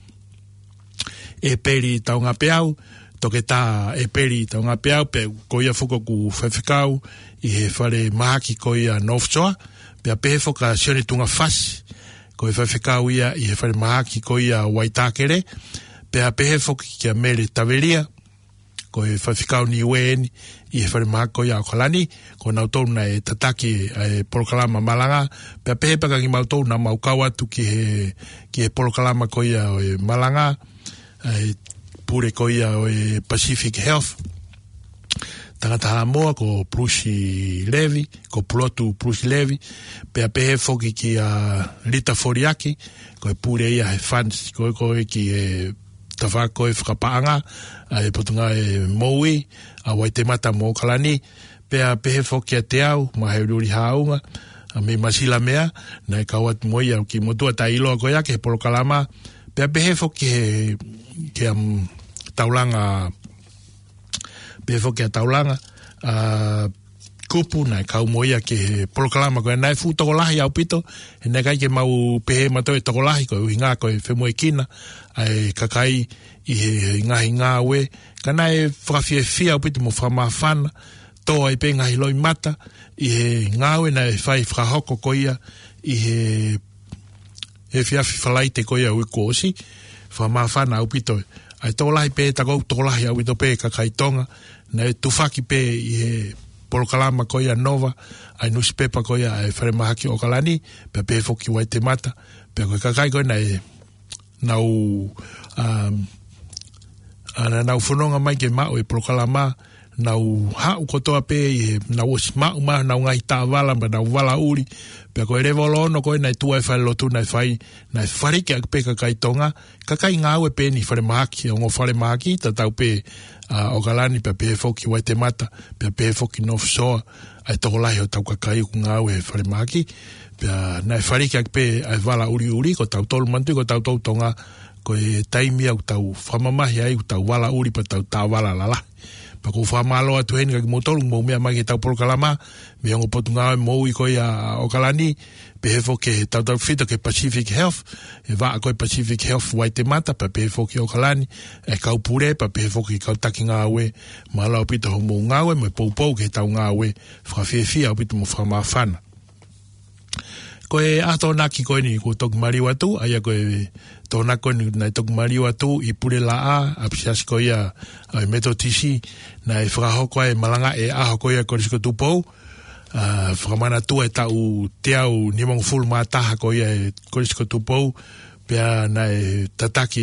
e peri taunga peau toke tā e peri taunga peau pe ko ia whuko ku whewhekau i he whare mahaki ko ia Northshore pe a pehe whoka sione tunga whasi ko e whewhekau ia i he whare mahaki ko ia Waitakere pe a pehe whoki kia Mele Taveria ko e whawhikau ni ueni i he whare mahako i Aukalani ko nautou na e tataki e Polokalama Malanga pe a pehe paka ki mautou na maukau atu ki he, ki he Polokalama ko i e Malanga e pure ko i e Pacific Health tangata Hamoa ko Bruce Levy ko Plotu Bruce Levy pe a pehe whoki ki a Rita Foriaki ko e pure ia he funds ko e ko e ki e tawhako e whakapaanga e potunga e Moui a Waitemata mo Kalani pe a pehe whoki a te au ma he ruri haunga a me masila mea na e kawat moi au ki motua ta iloa ko ia ke he Polokalama pe a pehe whoki he ke am taulanga pe whoki a taulanga a kupu na e kau moia ke he Polokalama ko e nai fu tokolahi au pito e nai kai ke mau pehe mato e tokolahi ko e uhinga ko e whemue kina ai kakai i he ngahi ngā we kana e whakawhia fia au pito mo whamawhana toa i pe ngahi loi mata i he ngā we na e whai whakahoko ko ia i he e whiawhi whalaite ko ia uiko osi whamawhana au pito ai tokolahi pe takou tokolahi au pito pe kakai tonga na e tufaki pe i he Polokalama ko ia Nova ai newspaper ko ia e whare mahaki o Kalani pe pe whoki Waitemata pe koe kakai koe na e nau um, ana nau whanonga mai ke mao e Polokalama nau hau kotoa pe e nau osi mau ma nau ngai tāwala ma nau wala uri pe koe rewa lono koe na e tua e whare lotu na e whai na e wharike ak pe kakai tonga kakai ngau e pe ni whare mahaki o ngō whare mahaki ta tau pe uh, o Kalani pe pe whoki Waitemata pe pe whoki Northshore ai tokolahi o tau kakai ku ngau e whare mahaki pe na e wharike ak pe ai wala uri uri ko tau tolu mantu ko tau tau tonga ko e taimi au tau whamamahi ai tau wala uri pa tau tā wala lala pa ko whamalo atu heni kaki motolu mo mea mai ke tau Polokalama me ongo potu ngā mou i koe a Okalani pe hefo ke tau tau whita ke Pacific Health e waa koe Pacific Health Waitemata pa pe hefo ke Okalani e kau pure pa pe hefo ke kau taki ngā ue ma lau pita ho mou ngā ue me pou pou ke tau ngā ue whakawhiawhia au pita mo whamawhana koe ato naki koe ni ko toku mariu atu aia koe tōna koe ni nai toku mariu atu i pure la a apisiasi koe ia ai meto tisi na e whakahoko e malanga e aho koe ia korisko tupou uh, whakamana tua e tau te au nimongu fulu mātaha koe ia e korisko tupou pia na e tataki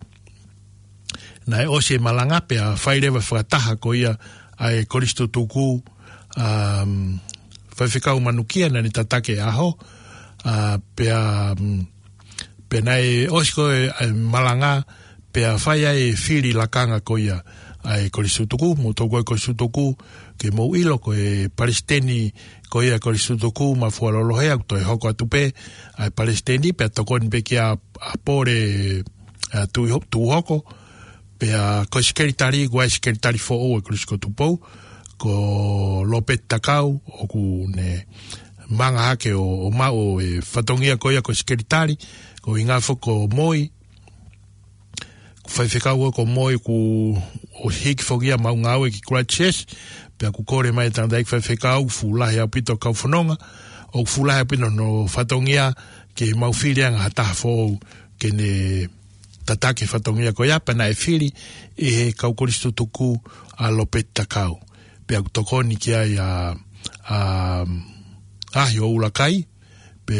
na e ose malanga pia whairewa whakataha koe ia ai koristo tuku um, whaiwhikau manukia na ni tatake aho Uh, pea um, pea nai osiko e, e malanga pea whaia e whiri lakanga ko ia ai korisutuku mo toko e korisutuku ke mo ilo ko e Palestini ko ia korisutuku ma fuarolohea to e hoko atupe ai Palestini pea toko ni peki a, a pore a tu, tu hoko pea ko skeritari gua skeritari fo o e korisiko tupou ko Lopet Takau o ku ne manga hake o, o mao e whatongia koia ko skeritari ko inga whoko moi ku whaiwhekau ko moi ku o hiki whokia mau ngāwe ki Christchurch pia ku kore mai tanda ik whaiwhekau fulahi au pito kau whanonga o fulahi au pito no whatongia ke mau whirianga hataha whou ke ne tatake whatongia koia pana e whiri e he kau koristo tuku a Lopet Takau pia ku tokoni ki ai a a ahi o ulakai pe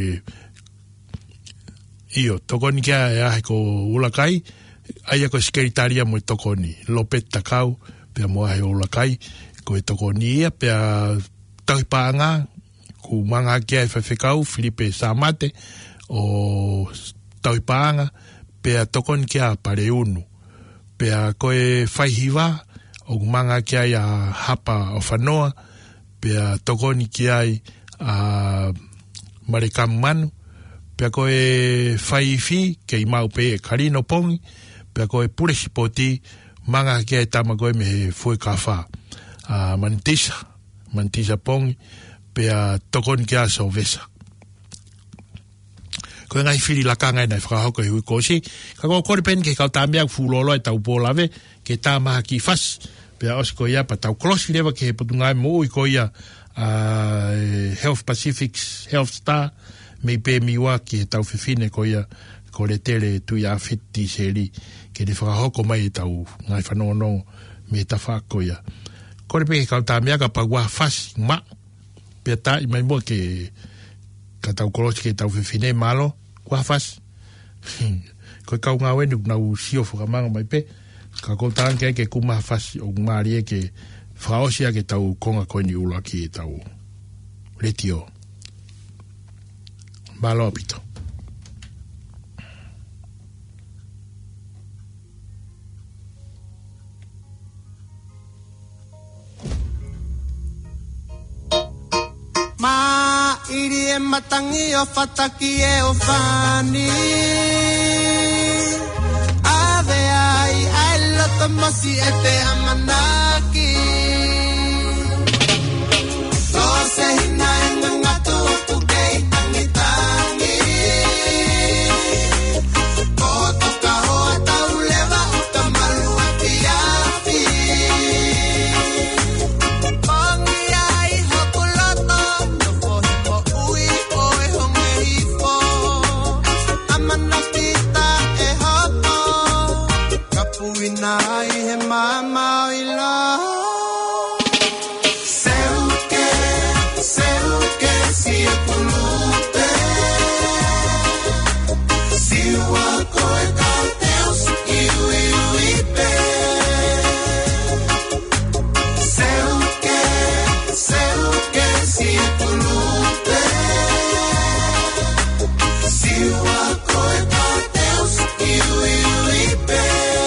io tokoni kia e ahi ko ulakai aia ko skeritaria mo tokoni Lopet Takau pe mo ahi o ulakai ko e tokoni ia pe a tauhipaanga ku manga kia e whawhekau Filipe Samate o tauhipaanga pea tokon kia pare unu. Pea koe whaihiwa, o manga kia ia hapa o whanoa, pea tokoni kia a marikamu manu, pea koe whaifi, kei mau pe e karino pongi, pea koe pure sipoti, manga kia e tama koe me he fue kawha. A mantisa, mantisa pongi, pea tokoni kia so vesa. Koe ngai whiri lakanga nei whakahoko e hui kōsi. Ka kō kore pen ke kau tāmea fūlolo e tau pōlawe, ke tā maha ki whas. Pea osi ko ia pa tau klosi lewa ke he putungai mo ui ko ia uh, Health Pacifics, Health Star, mei pē miwa ki he tau whiwhine ko ia ko le tere tui a whiti seri. Ke ne whakahoko mai e tau ngai whanongo me ta whako ia. Kore pen ke kau tāmea ka pa wā whas ma. Pea tā i mai mua ke ka tau klosi ke tau whiwhine malo. Kwa fas. Koe kau ngā wenu nau sio whakamanga mai pe. Ka kau tānke ke kuma fas o ngāri e ke whaosia ke tau konga koe ni ula ki e tau retio. Malo apito. Ma iri e matangi o whataki e o whani Ave ai ai loto mosi e te amanaki Ko se hina e ngangatu tu kei tangi tangi Ko toka hoa tau lewa uta malu api api Nai he mama ila Seuke, seuke si e pulute Si wako e kauteus iu iu ipe Seuke, seuke si e pulute Si wako e kauteus iu iu ipe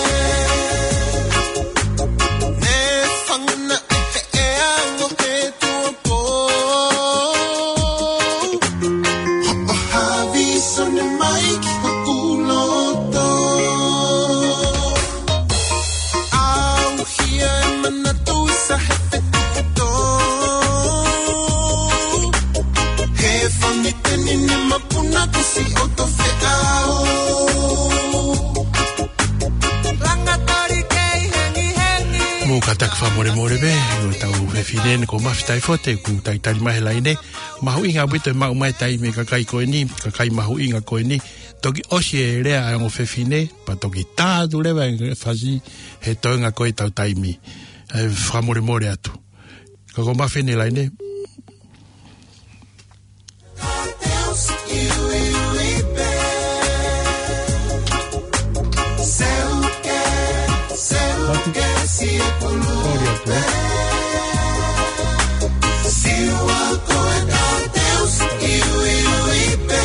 Katak fa more more be o tau fe finen ko maftai fote ku tai tai mai laine mahu inga bito ma mai tai me kakai ko ni kakai mahu inga ko ni toki osie rea a ngo fe fine pa toki ta du le va fazi he tonga ko tau tai mi fa more more atu ko ma fine laine Si e pulute Si wako e kauteus iu iu ipe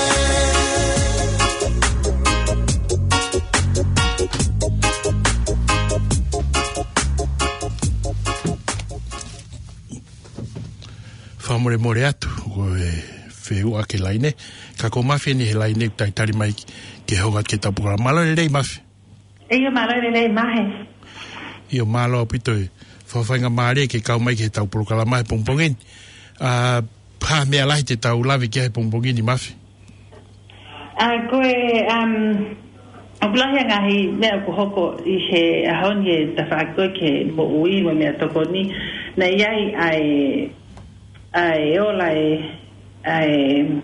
Whamore more atu Wheu ake laine Kako mawhi ni he laine Tai tari mai ke hogat ke tapura Malo le rei mawhi Eio malo le rei mahe Io malo pito e whawhainga maare ke kau mai ke tau porokala mai pongpongin. Uh, pa mea lahi te tau lawi ke he pongpongin i mawhi? Uh, koe, um, o plahi ngahi mea ko hoko i he ahoni e tawhaakoe ke mo ui mo mea toko ni. Na iai ai, ai ola e, ai,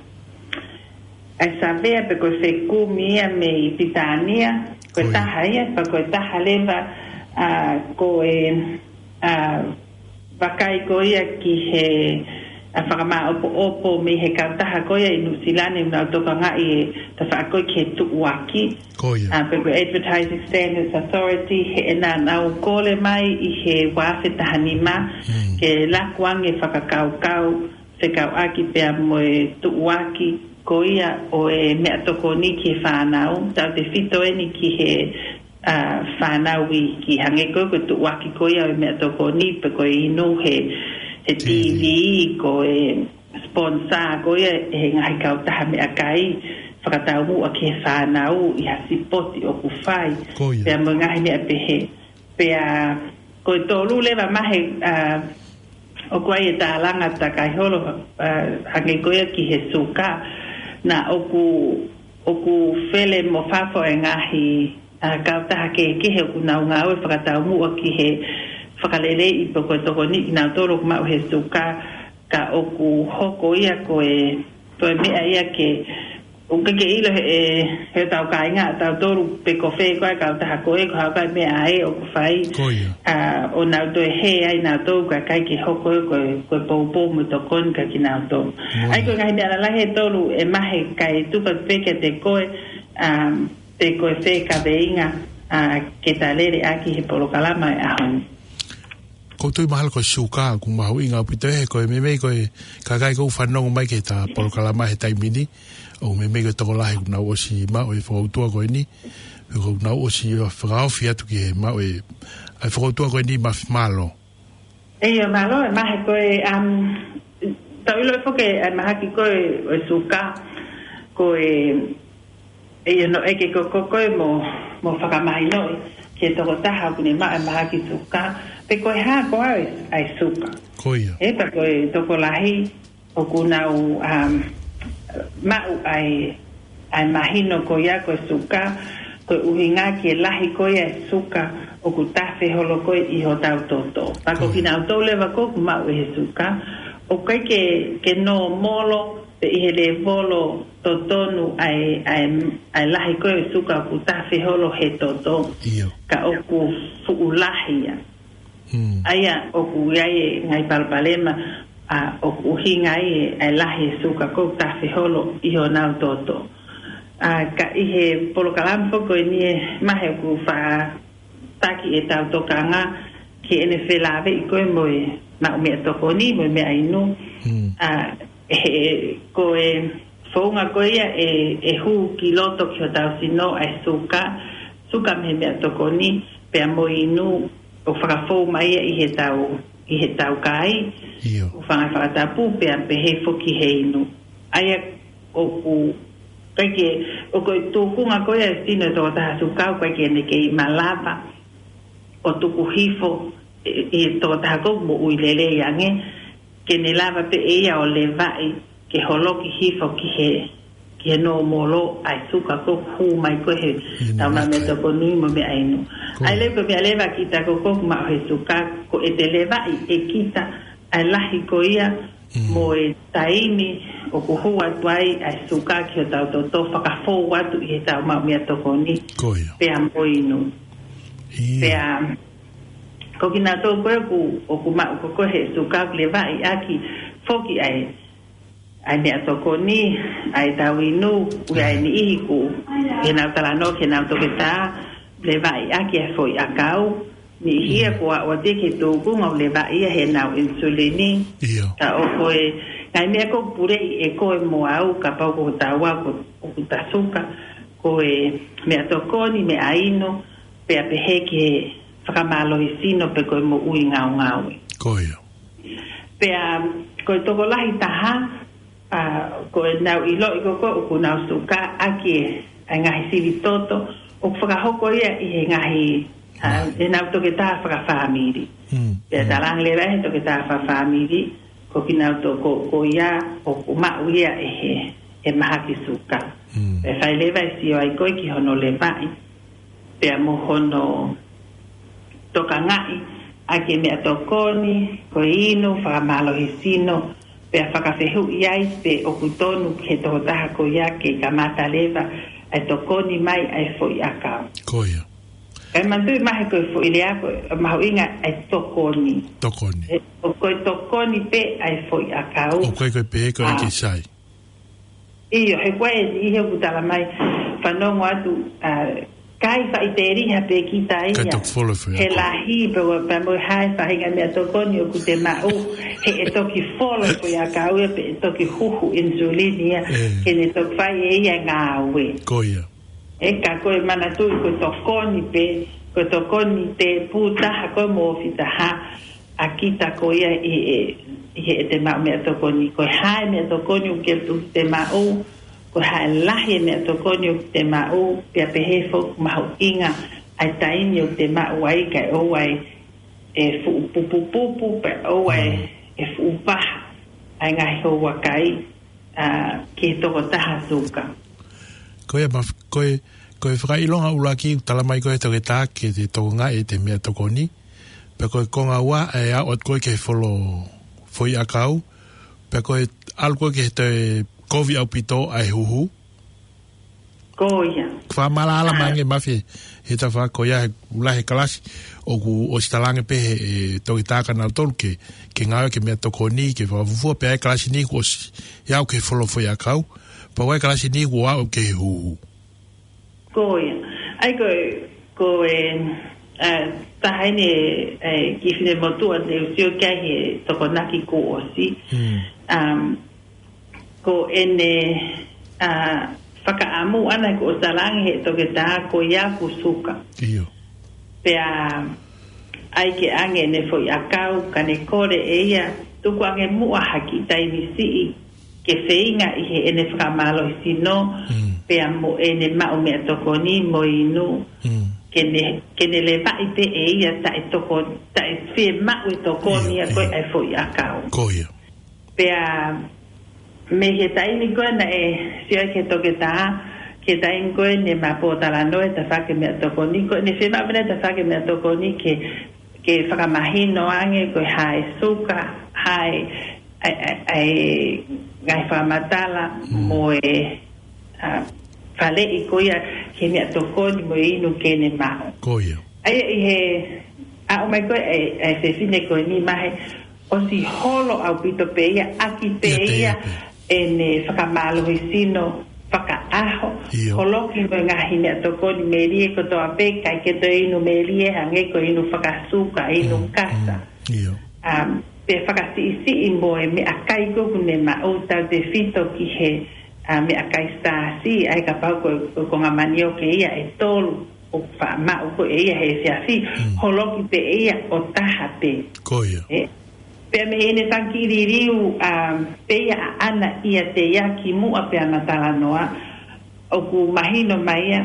ai savea pe koe wheku mia me i pitania. Koe taha ia, pa koe taha lewa Uh, ko e uh, wakai ko ia ki he a whakama opo opo me he kautaha ko ia i Nusilane una toka ngai e ta whakoi ke tuuaki uh, Peko Advertising Standards Authority he ena nau kole mai i he wafe tahanima mm. ke lakuang e whakakaukau se kau aki pea mo e tuuaki koia o e mea toko ni ki whanau, tau te whito e ni ki he uh, whanau i ki hange koe, ko tu waki koia o e mea toko ni, pe koe inu he, he T V, ko e sponsor, koia he ngahi kautaha mea kai, whakatau mua ki he whanau i hasi poti o ku whai, pea mo ngahi mea pehe, pea koe tolu lewa mahe, uh, o koe e tālanga ta kai holo uh, hange koia ki he suka na oku oku fele mo fafo e ngahi uh, kautaha ke ke he oku nau ngau e whakatau mua ki he whakalele i po koe toko ni nau toro kumau he suka ka oku hoko ia koe koe mea ia ke o ke ke ilo he, he tau kai ngā tau toru pe kofe koe kautaha koe ko hau kai mea ae o ku whai uh, o nau toi he ai nau tau ka kai ki hoko e koe koe poupo mu tokon ka ki nau tau ai koe ngahi mea la he toru e mahe kai tupa peke te koe um, te koe whe ka veinga uh, ke ta lere aki he polokalama e ahoni koutou mahalo koe suka ku mahu inga upito he koe me mei koe kakai kou whanongo mai ke ta polokalama he taimini o me me toko lahe kuna osi ma o e whakautua koe ni kuna osi whakao fiatu ki he ma o e ai whakautua koe ni ma malo e o malo e mahe koe um, tau ilo e whoke e maha ki koe o e suka koe e no eke ko koe mo mo whakamahi noi ki e toko taha kune ma e maha ki suka pe koe ha koe ai suka koe e pa koe toko lahi o kuna u um, mau ai ai mahino ko ia ko suka ko uhinga ki lahi ko ia suka o ku tafe holo ko i ho tau toto pa ko kina auto leva ko mau e suka o kai ke ke no molo pe i hele volo totonu ai ai ai lahi ko e suka ku tafe holo he toto ka o ku fu lahi ya aya o ku ia ngai palpalema a o uhinga i e lahi suka ko ta holo i ho nau toto a ka i he polokalam foko ni mahe ku fa taki e tau tokanga ki ene felave i koe moe na o mea toko ni moe mea inu a he ko e founga koe ia e, e hu ki loto ki o tau sino ai suka suka me mea toko ni pe a moe inu o whakafou mai i he tau i he tau kai o whanga whakatapu pe a pehe foki he inu aia o ku kaike o koe tūkunga koe a stino e toko taha sukau kaike ene ke i malava o tuku hifo i toko taha kou mo uilele i ange ke ne lava pe eia o le vai ke holoki hifo ki he ki he no molo ai suka kou hu mai koe he tau na me toko nui mo me ainu ai leo ko mea lewa kita ko koku ma o he suka ko e te lewa i e kita ai lahi ko ia mo e taimi o ku hua tuai ai suka ki o tau toto whakafou watu i he tau ma mea toko ni pea mo inu pea ko kina tō koe ku o ku ma o ko he suka ki lewa i aki foki ai ai mea toko ni ai tau inu ui ai ni ihi ku he nau talano ke nau toke tā le vai aki e foi akau ni hia ko o te ke to ku ngau le vai he nau insulini ta o koe ngai me ko pure e ko mo au ka pa ko ta wa ko ko ta suka ko e me to ko ni me aino pe a pehe ke whakamalo i sino pe ko mo ui ngau ngau ko ia pe a ko to ko lahi taha a ko nau i lo i ko ko ko nau suka aki ai ngai sivi toto o whakahoko ia i he ngahi e nau toke tā whakawhamiri. Pea talang lewa he toke tā whakawhamiri ko ki nau to ko, ko ia o ko mau ia e he e maha ki suka. Pea whai lewa e sio ai koe ki hono lewai. Pea mo hono toka ngai a ke mea tokoni ko inu whakamalo he sino pea whakawhehu iai pe o kutonu ke toko taha ko ia ke kamata lewa ai tokoni mai ai foi akau. Koia. E mandui mahe koe foi lea koe, mahu inga ai tokoni. Tokoni. E, o koe tokoni pe ai foi akau. O koe koe pe koe ki sai. Iyo, he koe e ihe kutala mai whanongo atu kai fa iteri ha pe kita ia he la hi pe pe mo hai fa hinga me to koni o te ma o he to ki folo ko ya ka o pe to ki huhu insulinia ke ne to fa ia nga we ko ia e ka ko mana tu ko to koni pe ko to koni te puta ha ko mo fita ha akita ko ia e e te ma me to koni ko hai me to koni ke tu te ma o ko ha lahi me to koni te ma o pe pe he fo ma inga ai tai ni te ma o ai ka o ai e fu pu pu pu pu pe o ai e fu pa ai nga ho wa kai a ke to ko ta suka ko e ma ko e ko e fra ilonga ulaki tala mai ko e to ke ta ke te to nga e te me to koni pe ko ko nga wa e a o ko ke folo foi akau pe ko algo que te Kovi au pito ai huhu. Koia. Kwa malala mange mafi. He ta wha koia he ulahe kalasi. O ku o stalange pe he toki tāka nau tolu ke ke ngāwe ke mea toko ni ke whawufua pe ai kalasi ni ku o si. Iau ke wholo foi a kau. Pa wai kalasi ni ku au ke he huhu. Koia. Ai koe koe tahine ki whine motua ne usio kia he toko naki ko o si. Um, ko ene a whakaamu ana ko o salangi he toke tā ko ia kusuka. Iyo. Pea ai ke ange ne foi akau ka ne kore e ia tuku ange mua haki taimi sii ke wheinga i he ene whakamalo i sino pea mo ene mao mea toko ni mo inu ke ne le vai pe e ia ta e toko ta e whi mau i toko ni a koe ai foi akau. Ko ia. Pea me he taimi koe na e sio ke toke tā ke taimi koe ne mapo tala noe ta whake mea toko ni koe ne whima mene ta whake mea toko ni ke ke whakamahino ange koe hae suka hae ai ai ngai whamatala mo e whale i koea ke mea toko ni mo inu ke ne maho koea ai i he a o mai koe e se fine koe ni mahe o si holo au pito pe ia aki pe ia ene whakamalo i sino whakaaho holoki mo ngahi mea toko ni merie ko toa pe kai ke to inu merie hange ko inu whakasuka inu kasa um, pe whakasi isi i moe me akai ko kune ma o tau te fito ki he uh, me akai stasi ai ka pau ko, ko ngā manio ke ia e tolu o wha ma o ko e ia he se afi holoki pe ia o taha pe koia e, pe me ene whankiri riu um, pe ia ana ia te ia ki mua pe ana talanoa o ku mahino maia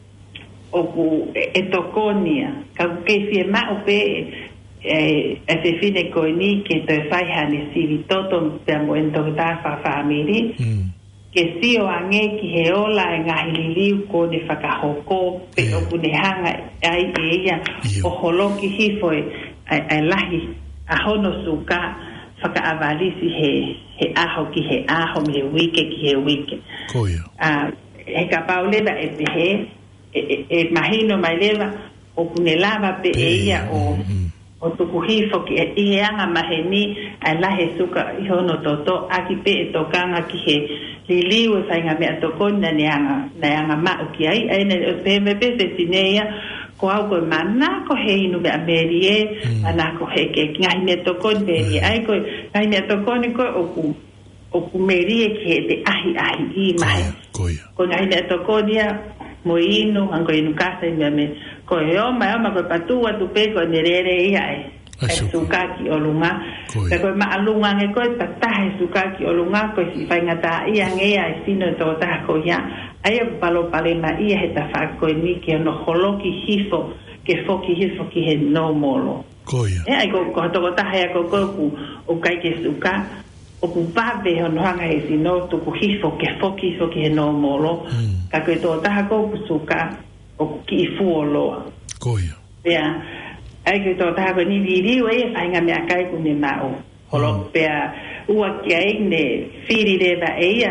o ku e, e tokonia ka ku ke fie ma o pe e, e se fine koe ni ke te whai hane siri toto pe mo ento ta wha whamiri mm. ke sio ange ki he ola e ngahi liliu ko ne whakahoko pe yeah. o ku ne hanga ai e ia o holoki hifo e ai, ai lahi a hono suka whaka avalisi he, he aho ki he aho me he wike ki he wike. Koia. Uh, he ka pau lewa e pe he, e, e, e mahino mai lewa, o kune lava pe e ia o, mm. o tuku hifo ki e ihe anga maheni, a lahe suka i hono toto, aki pe e tokanga ki he liliu e whainga mea tokoni na neanga, neanga mau ki ai, ai ne o pe me pe se sineia, ko au ko mana ko he inu me amerie mana ko he ke ngai me toko ni ai ko ngai me toko ni ko o ku o ku merie ke te ahi ahi i mai ko ngai me toko dia mo inu ango inu kasa me me ko e o mai ma ko patua tu pe ko ne rere i ai ai sukaki o lunga pe ko ma alunga nge ko ta he sukaki o lunga ko si fa ngata i ange ai sino to ta ko ya ai palo palema ia he ta fa ko ni ke no holoki hifo ke foki hifo ki he no molo koia e ai ko ko to ta he ko ko ku o kai ke suka o ku pa be ho no hanga he sino to ku hifo ke foki hifo ki he no molo ka ko to ta ko ku suka o ki fu lo koia ya ai ke to ta ko ni di di we fa nga me kai ku ne ma o holo pe ua ki ai ne firi de ba eia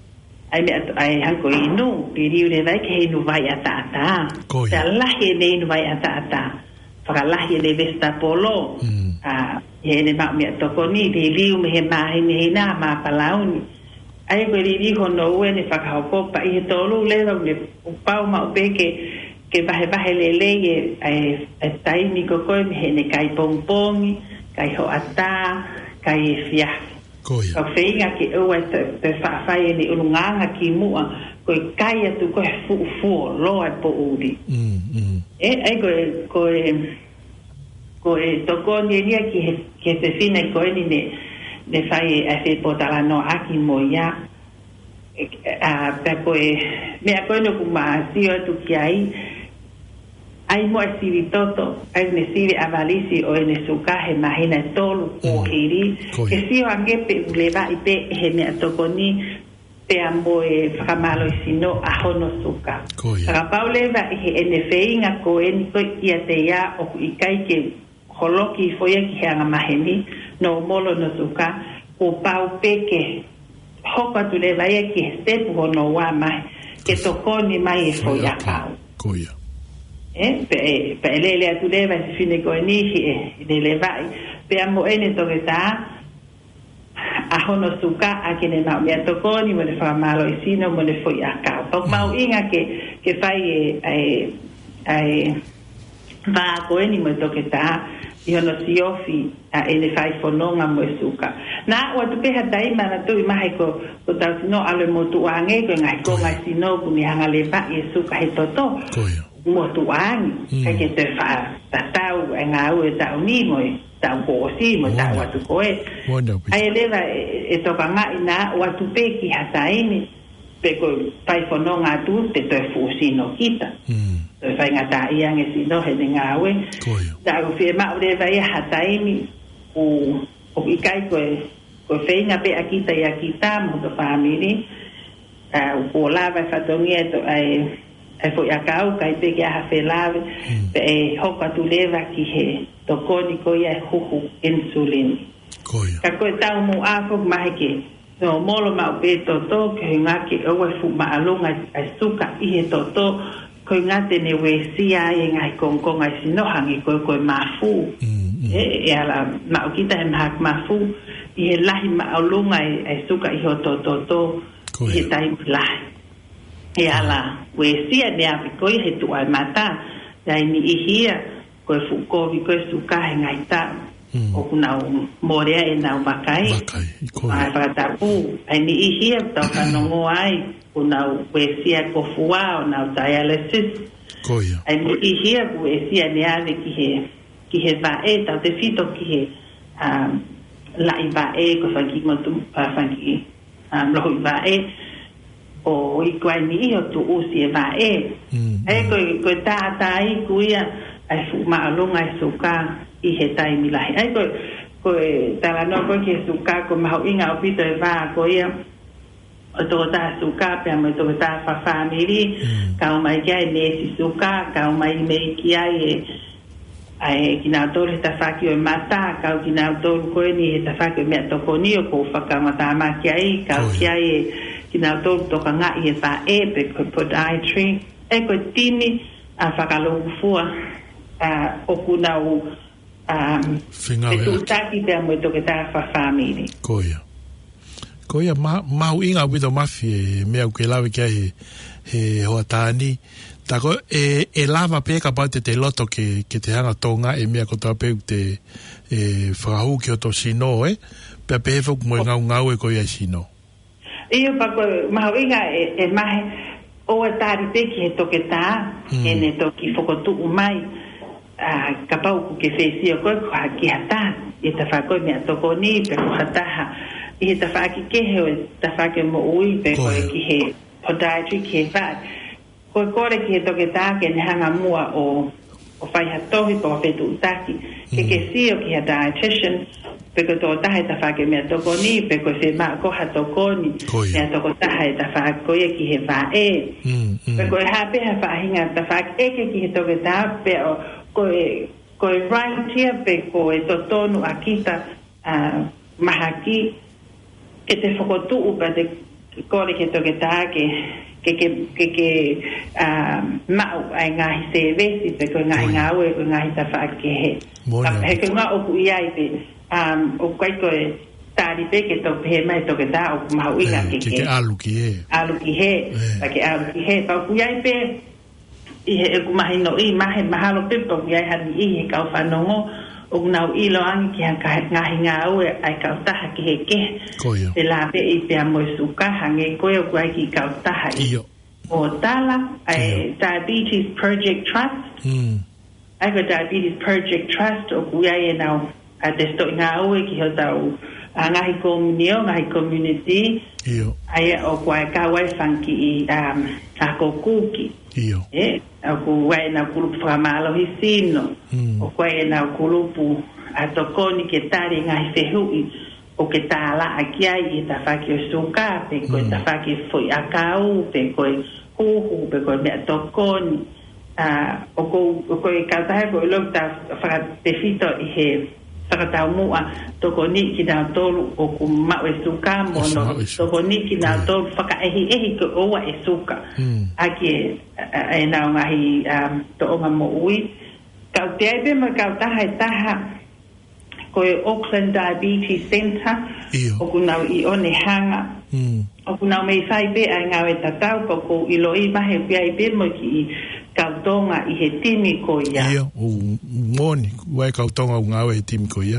ai me ai hanko inu piriu ne vai ke inu vai atata ta lahi ne inu vai atata para lahi ne vesta polo a ye ne ma me to koni de liu me ma ne na ma palauni ai ko ri ho no we ne fa ka ko pa i to lu le do ne pau ma pe ke ke bahe bahe lele e e tai ni ko ko me ne kai pompong kai ho ata kai fia Koia. Ka feinga ke o te te fa fa ni ulunganga ki mua ko kai atu ko fu fu lo ai po udi. Mm mm. E ai ko ko ko e to ko ni ni ki ke se fine ko ni ne ne fai e fe potala no aki moya a pe ko e me ko no kuma si o tu ki ai ai mo si toto ai ne si avalisi o ne suka he mahina tolu ko hiri ke si o ange pe leva i pe he me to ko ni pe ambo e famalo sino a hono suka ka pauleva he ne feinga ko en ko ia te ya o i kai ke holoki foi ki hanga maheni no molo no suka o pau peke hoka tu leva ia ki step hono wa mai ke to ko ni mai e foi a pau koia eh pe pe lele tu leva si fine ko ni e ne leva pe amo ene to que ta a hono suka a que ne ma me to ko ni mo le fa malo e sino mo le foi a ka po mau inga que que fai e ai va ko ni mo to que ta io no si ofi a ele fai fononga mo suka na o tu pe ha dai mana tu i mai ko ko ta no ale mo tu ange ko ngai ko ngai sino ku ni hanga le va e suka he toto koia mo tu ang ka ke te fa ta tau nga o ta ni mo ta ko si mo ta wa tu ko e ai le va e to ka nga ina wa tu pe ki ha sai ni pe ko fai fononga tu te to fu sino kita mm fai nga ta ia nge sino he nga we da ko fe ma le va ha sai ni o o i kai ko ko fe nga pe akita ya kita mo to family a o la va fa to nieto ai e foi a kau kai pe ke ha felave e hoka tu leva ki he to koni ko ia huhu insulin koia ka ko tau mo a fo mai ke no molo ma pe to to ke nga ke o fu ma alonga ai suka i he to to ko nga te ne we sia e ngai kon kon ai sino hangi ko ko mafu e e ala ma o kita em hak mafu i he lahi ma alonga ai suka i ho to to to i tai lahi e ala we sia ne a ko he tu ai mata dai ni i hia ko fu ko vi ko suka he ngai ta o kuna morea e na bakai ai para ta u ai ni i hia to ka no mo ai kuna we sia ko fuwa o na dialysis koia ai ni i hia we sia ne a ki he ki he va e ta te fito ki he um la i va e ko fa ki mo tu fa ki um lo va e o i kwai ni o tu usi e va e e ko ko ta ta i kuia ai fu ma longa e suka i he tai milahi ai ko ko ta la no ko ke suka ko ma inga o pito e va ko ia o to ta suka pe mo to ta fa family ka o mai ga ne si suka ka o mai me ki ai ai kina to ta fa ki o mata ka o kina to ko ni ta fa ki me to ko ni o ko fa ka mata ma ki ai ka ki ai kina to to ka nga i fa e pe ko podiatry e ko tini a fa ka lo fua a o kuna o um e tu ta ki te mo to ke ta fa family koia koia ma ma inga with the mafia me au ke lave ke he he hoatani ta ko e e lava pe ka pa te te loto ke ke te hanga tonga e me ko ta pe te e frau ke to sino e pe pe fo mo nga nga e ko ia sino io pa ko ma inga e e mai o ta ri te ki to ke ta e ne to ki fo ko tu mai a kapau ku ke fe si ko ko ki ata e ta fa ko me to ko ni pe ko ata i ta fa ki ke he ta fa ke mo ui pe ko ki he podiatry ke fa ko ko re ki to ke ta ke ne hanga mua o o fai ha to hi po fe tu ta ki ke ke si o ki ha dietitian pe ko to ta he ta fa ke me to ko ni pe ko se ma ko ha to ko ni me to ko ta he ta fa ko ye ki he va e pe ko ha pe ha fa hinga ta fa e ke ki to ke ta pe ko ko right here pe ko e to tonu akita a mahaki que te focotu upa de kore ke toke ta ke ke ke ke ke ah ma ai nga se vesi pe ko nga nga we nga ta fa ke he he ke nga o ku ia pe um o kai ko ta ri pe ke to pe mai toke ta o ma u nga ke ke alu ki he alu ki he pa ke alu ki he pa ku ia pe i he e kumahino i mahe mahalo pipo i ai hani i he kau whanongo o nau i lo angi ki hanga ngahi ngā ue ai kau taha ki he ke e la pe i pia moe suka hange koe o kuai ki kau taha i o tala ai Diabetes Project Trust mm. ai ko Diabetes Project Trust o kuai e nau a te sto ngā ue ki ho tau a ngahi komunio ngahi community iyo ai o kuai ka wai whanki i um, a ko kuki iyo e o kuai na kulupu whamalo hi sino mm. o kuai na kulupu a tokoni ke tari ngahi whehui o ke tāla a kiai i ta whaki o suka pe koe ta whaki fui a kau pe koe huhu pe koe mea tokoni uh, o koe kautahe koe lok ta whakatewhito i he whakatau mua toko ni ki nā tolu o ku mau e suka mono toko ni ki nā tolu whakaehi ehi ko oa e suka aki e nau ngahi to onga mo ui kau te aipe ma kau taha e taha ko e Auckland Diabetes Centre o ku nau i one hanga o ku nau mei whaipe ai ngau e tatau ko ko ilo i mahe pi aipe mo ki i kautonga i he timi ko ia. Ia, o ngoni, wai kautonga o ngāwe he timi ko ia.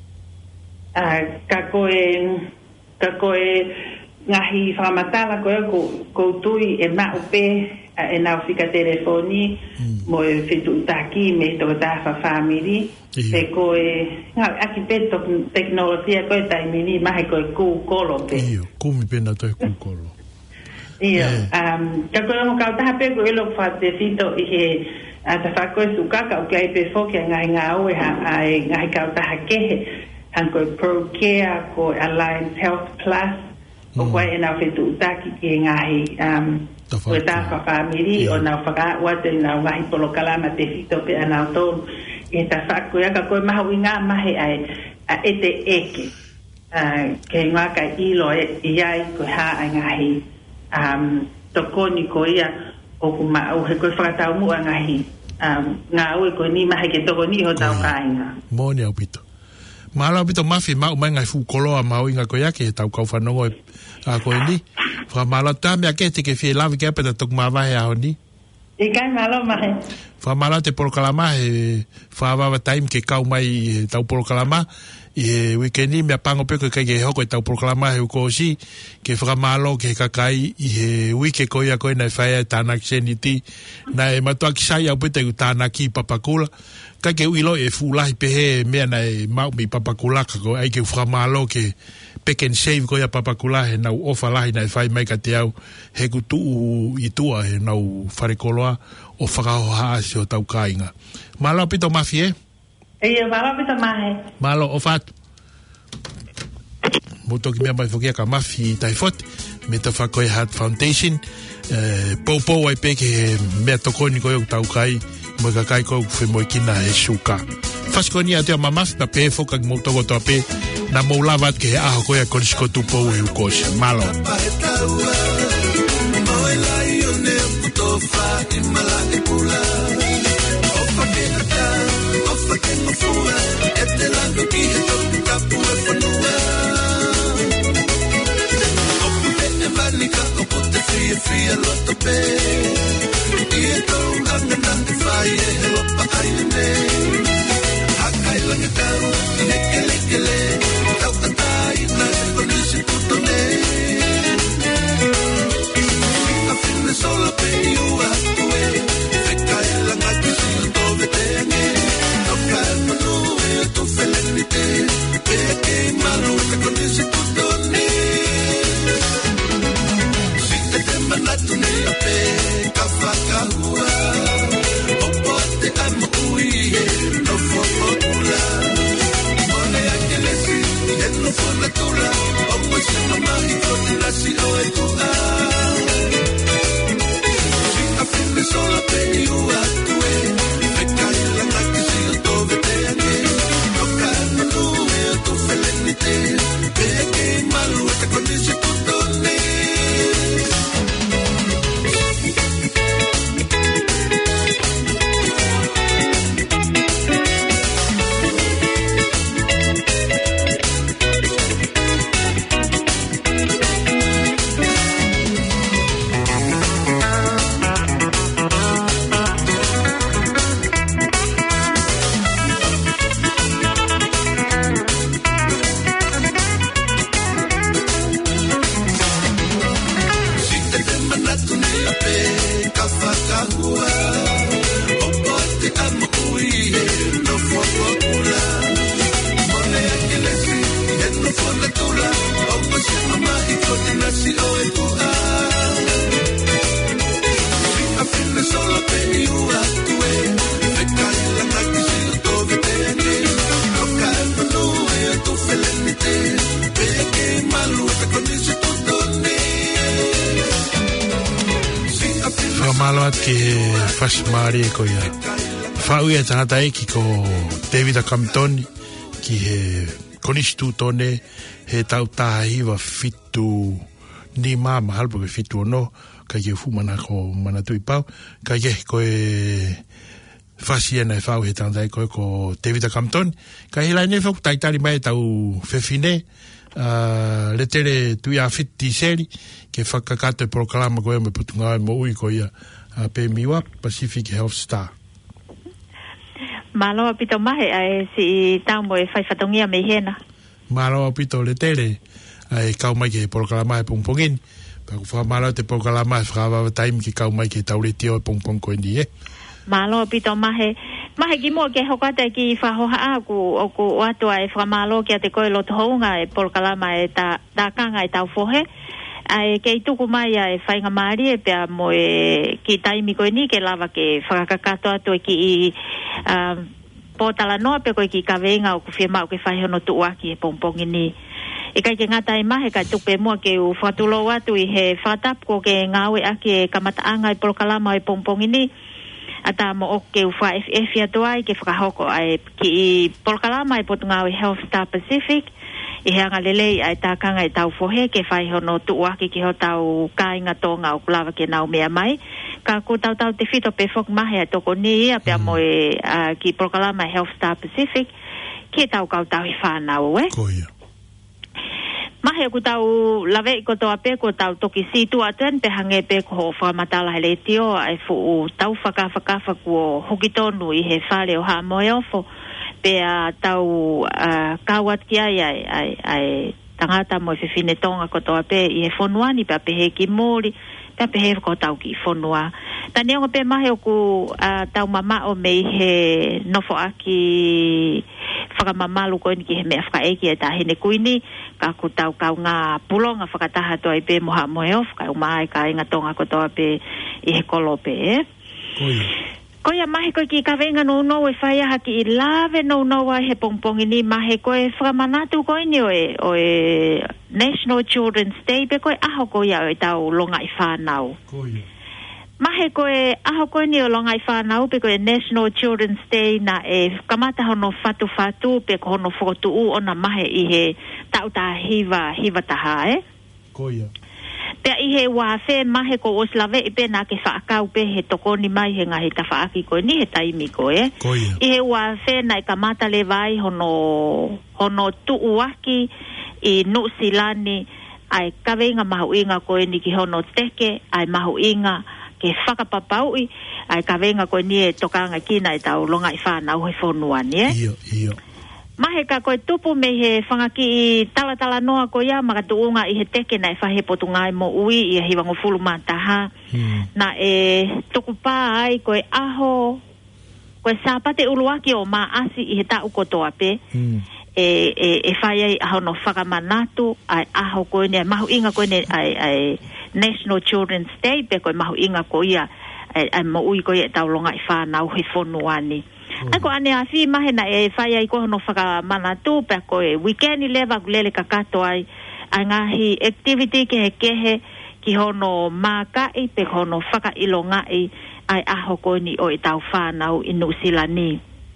Uh, ka koe, ka koe ngahi whamatala koe ko, ko tui e mau pe uh, e nau whika telefoni mm. mo e whitu utaki me toko tāwha whamiri. Pe koe, ngau aki pe tok teknologia koe taimini mahe koe kū kolo pe. Ia, kumi pena toi kū kolo. Ia, um, ka koe mo kau taha pe koe lo whate fito i he a ta whakoe sukaka o kia i pe whoki a ngahi ngā ue ai ngahi kau taha kehe han koe ProCare, koe Alliance Health Plus o koe e nau whetu utaki ki ngahi um, koe tāwha whamiri o nau whaka wate nau ngahi polo kalama te fito pe a nau tonu e ta whakoe aka koe maha ui ngā mahe ai a ete eke uh, ke ngā kai ilo i ai koe ha ai ngahi um tokoni ko ia o kuma o he ko whakatau mua ngahi um ngā ue ko ni mahe ke tokoni ho tau kāinga moni au pito mala pito mafi mau mai ngai fu koloa mau inga ko ia ke tau kau whanongo a ko ni wha mala tame a ke te ke fie lavi ke apeta tok mawahe a honi i kai malo mahe wha mala te porokalama he wha wawa taim ke kau mai tau porokalama i he wikendi mea pango peko kai ke hoko e tau proklama he uko si ke whakamalo ke kakai i he wike koia koe nai whaia tāna kiseniti na e matua ki sai au pete u tāna ki papakula kai ke uilo e fulahi pehe mea nai mau mi papakula kako ai ke whakamalo ke peken save koia papakula he nau ofa lahi nai whai mai ka te au he kutu i tua he nau wharekoloa o whakahoha asi o tau kāinga malo pito mafi e Ia, malo pita mahe. Malo, o fatu. Moto ki mea mai whokia ka mafi tai fot, me ta whakoe Heart Foundation, eh, pou pou ai peke mea tokoni koe o tau kai, mo ka kai koe whi moi kina e shuka. Whaskoni a te a mamaf, na pe whoka ki motoko toa pe, na mou lavat ke he aho koe a korisko tu pou e ukosha. Malo. Tengo fuga, este lado que esto capo me fanua. Opo te vanica, opo te fria fria lo tope. Y esto anga nang faye, lo pa aine. Hakai lang tau, ne kele kele, tau tatai na polisi tutone. Afine solo pe you atue, fekai lang ati silto vetenge. Tu felenite perché malo che con esse tutto ne si te mandato nella pe caffa calua o pote amo ui ke fas mari ko ia fau ia tangata e ki ko David Compton ki he konistu tone he tau tahiwa fitu ni mama halpo ke fitu ono ka ye fu mana ko mana tui pau ka ye ko e fasi na fau he tangata e ko ko David Compton ka hila ne fau taitari mai tau fefine Uh, le tere tui a fiti seri ke whakakato e proklama koe me putunga e mo ui ko ia a pe miwa Pacific Health Star. Malo pito mahe ai si tau mo e whai whatongia me hena. Malo pito le tere ai kau mai ke proklama e pongpongin pa ku wha malo te proklama e whakawa taim ki kau mai ke taure tio e pongpong koe ni e. Malo pito mahe mahe ki mo ke hokata ki whahoha aku o ku atua e whamalo ki a te koe loto hounga e polkalama e ta, ta kanga e tau fohe ai ke i tuku mai e whainga maari e pia mo e ki taimi koe ni ke lava ke whakakato atu e ki i um, pōtala noa pe koe ki ka venga o ku whia mau ke whaihono tuuaki e pongpongi ni e kai ke ngata i mahe kai tupe mua ke u whatulo atu i he whatap ko ke ngawe aki e kamataanga e polkalama e pongpongi ni ata mo o ke ufa F F ya toai ke whakahoko ai ki i polkalama i Potungawe Health Star Pacific i heanga lelei ai tākanga i tau fohe ke whai hono tuuaki ki ho tau kāinga tonga o kulawa ke nau mea mai ka ku tau tau te whito pe whok mahe a toko ni ia pia mo e uh, ki polkalama Health Star Pacific ki tau kau tau i whanau e Koia mahe ku tau lawe i ko toa pe ko tau toki situ atuen pe hange pe ko ho whamatala hele tio ai fu u tau whakawhakawa kua hukitonu i he whare o ha moe ofo pe a tau uh, kawat ki ai ai, ai, ai tangata mo i whiwhine tonga ko toa pe i he whonuani pe pe he ki mōri pe pe he ko tau ki whonua tani onga pe mahe o ku uh, tau mama o me i he nofo aki whakamamalu koe ni ki he mea whakaeki e tāhine kuini ka ku tau kau ngā pulonga whakataha toa i pe moha moe of ka umai ka inga tonga ko toa pe i he kolo pe e Koia Koia mahe koe ki ka venga no no e whai aha ki i lave no no a he pongpongi ni mahe koe whakamanatu koe ni o e, o e National Children's Day pe koe aho koe o e tau longa i whanau Koia mahe koe aho koe ni o longa i whanau pe koe National Children's Day na e kamata hono whatu whatu pe ko hono whotu u ona mahe i he tau tā hiva hiva taha e Koia Pea i he wāwhe mahe ko oslawe i pe nā ke whaakau pe he tokoni mai he ngahi ta whaaki koe ni he taimi koe Koia I he wāwhe na i kamata le vai hono hono tuuaki i Nusilani ai kawenga mahuinga koe ni ki hono teke ai mahuinga ke whakapapaui ai ka venga koe ni e tokanga kina e tau longa i whanau he whonuani e Iyo, iyo mahe ka koe tupu me he whangaki i talatala noa koe ia makatuunga i he teke na e whahe potungai mo ui i he hiwango fulu mataha hmm. na e tuku pā ai koe aho koe sāpate uluaki o maasi i he tau kotoa pe hmm. e, e, e whai ai aho no whakamanatu ai aho koe ni mahu inga koe ni ai, ai National Children's Day pe koe mahu inga ko ia ai, ai mo ui koe e tau longa i whanau he whonuani mm. ai ko ane a whi mahe na e whai ai koe no whakamanatu pe koe weekend i lewa kulele kakato ai ai ngahi activity ke he kehe ki hono mākai pe hono whakailongai ai aho koe ni o e tau whanau i Nusilani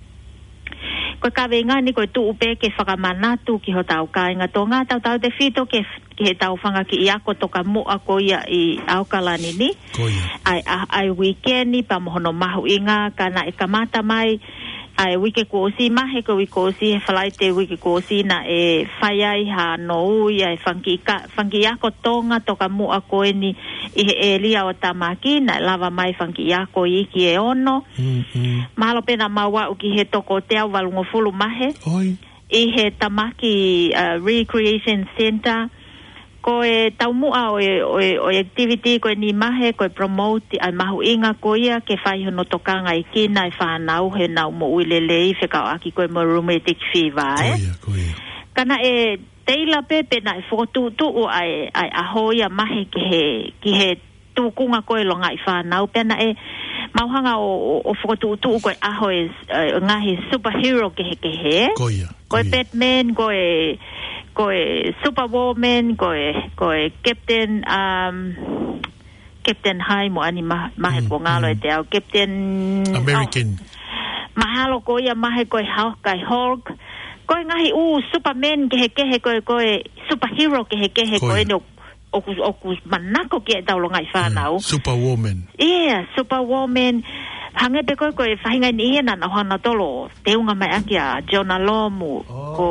koe ka venga ni koe tuu pe ke whakamanatu ki ho tau kāinga tonga tau tau te whito ke ki he tau whanga ki i ako toka mua ko ia i Aukalani ni ai, ai weekend ni pa mohono mahu inga kana e kamata mai ai wike kōsi mahe ko wike kōsi he whalai te wike kōsi na e whai ai ha no ui ai whanki, ka, whanki ako tonga toka mua koe ni i he e lia o tamaki na lava mai whanki ako i ki e ono mm-hmm. mahalo pena maua uki he toko te au walungo fulu mahe Oi. i he tamaki uh, Recreation Center ko e tau mua o e, o e, o e activity ko e ni mahe ko e promote ai mahu inga ko ia ke whai hono tokanga i kina i whanau he nau mo uilele i whekau aki ko e mo rheumatic fever eh? Koia, koia kana e teila pepe na e whotu tu o ai, ai ahoia mahe ki he, ki he tukunga ko e longa i whanau pena e mauhanga o, o whotu tu ko e aho e uh, ngahi superhero ke he ke he Koia, ko e Batman ko e ko e Superwoman ko e ko e Captain um Captain High mo ani ma mahe ko ngalo te au Captain American mahalo ko ia mahe ko Hulk kai Hulk ko ngahi u Superman ke ke he ko ko superhero ke ke he ko no oku oku manako ke tau longa whanau Superwoman yeah Superwoman hange pe ko ko whahinga ni ina na hana tolo te unga mai akia Jonah Lomu ko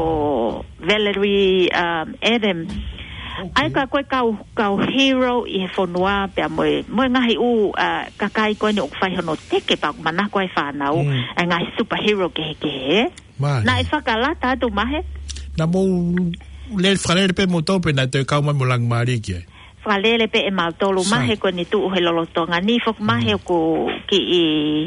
Valerie um, Adam ai ka koe kau kau hero i he whanua pia moe moe ngahi u uh, kakai koe ni ok whai hono teke pa mana koe whanau mm. ngahi superhero ke he ke he na e whakalata atu mahe na mo le fralele pe mo tope na te kau mai mo lang mari ki fralele pe e mau tolu mahe koe ni tu he lolotonga ni fok mahe ko ki i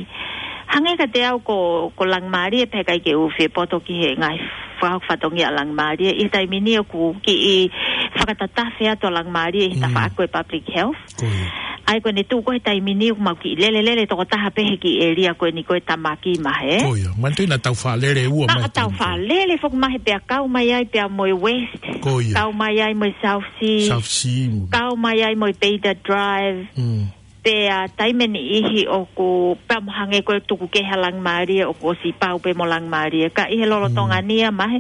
hange ka te au ko ko lang mari e pe kai ke u whi poto ki he ngai whak whatongi a lang mari i tai mini o ku ki i whakatatafe ato lang mari i ta whaako e public health ai koe ni tu koe tai mini o mau ki lele lele toko taha pehe ki e ria koe ni koe tamaki mahe koia mantu na tau whalele ua mai tau whalele fok mahe pia kau mai ai pia moe west koia kau mai ai moe South Sea South Sea kau mai ai moe Beta Drive pea taimeni ihi o ko pamuhange koe tuku ke halang maria o ko si pau pe mo lang maria ka ihe lolo tonga nia mahe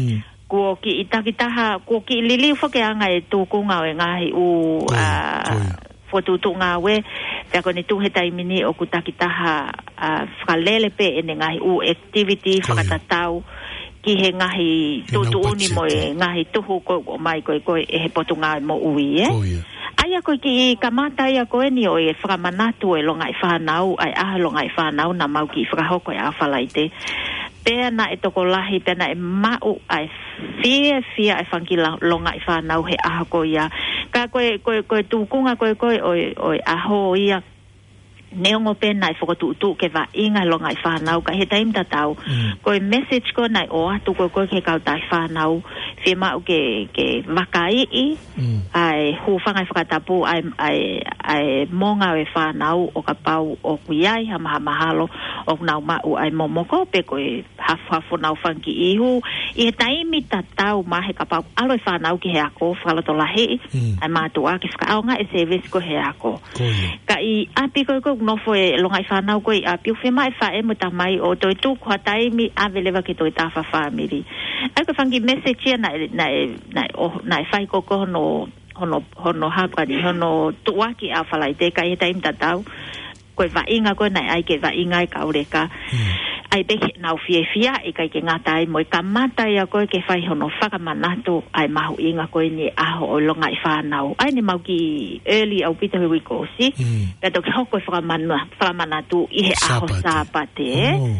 ko ki itakitaha ko ki lili fo ke anga e tuku nga e ngahi u a fotu tu nga we pea ko ni tu he taimeni o ku takitaha a whalele pe ene ngahi u activity whakatatau ki he ngahi tutu uni mo e ngahi tuhu ko o mai koe koe e he potu nga mo ui e Aya ko ki kamata ia ko ni o e whakamanatu e longa i whanau, ai aha longa i whanau na mau ki whakahoko e awhalaite. Pea na e toko lahi, pea na e mau ai fia fia e whanki longa i whanau he aha ko ia. Ka koe, koe, koe tūkunga koe koe o e aho ia. Neongo pena i whakatutu ke wa inga longa i whanau, ka he taim tatau. Mm. Koe message ko nai o atu koe koe ke kau tai whanau, whia mau ke, ke wakai i, mm. ai hūwhanga i whakatapu, ai, ai, ai monga e whanau o ka pau o kuiai, hama mahalo, o nau mau ai momoko, pe koe hafu hafu nau whanki ihu. I he taimi tatau mahe ka pau, alo i whanau ki he ako, whakaloto lahi, mm. ai mātua ki whakaonga e service ko he ako. Koe. Ka i api koe koe no foi longa i whanau koe a piu whema e whae mo tamai o toi tū kua taimi a velewa ki toi tāwha whamiri. Ai ko whangi message ia na na na na whai koko hono hono hono hakari hono tuaki a whalai te ka i taim tatau koe wa inga koe nai ai ke wa inga i kaureka. Ai beke nau fie fia i kai ke ngatai mo i kamata ia koe ke whai hono whakamanatu ai mahu inga koe ni aho o longa i whanau. Ai ni mau ki early au pita hui kosi. Kato ki hoko i whakamanatu i he aho sāpate.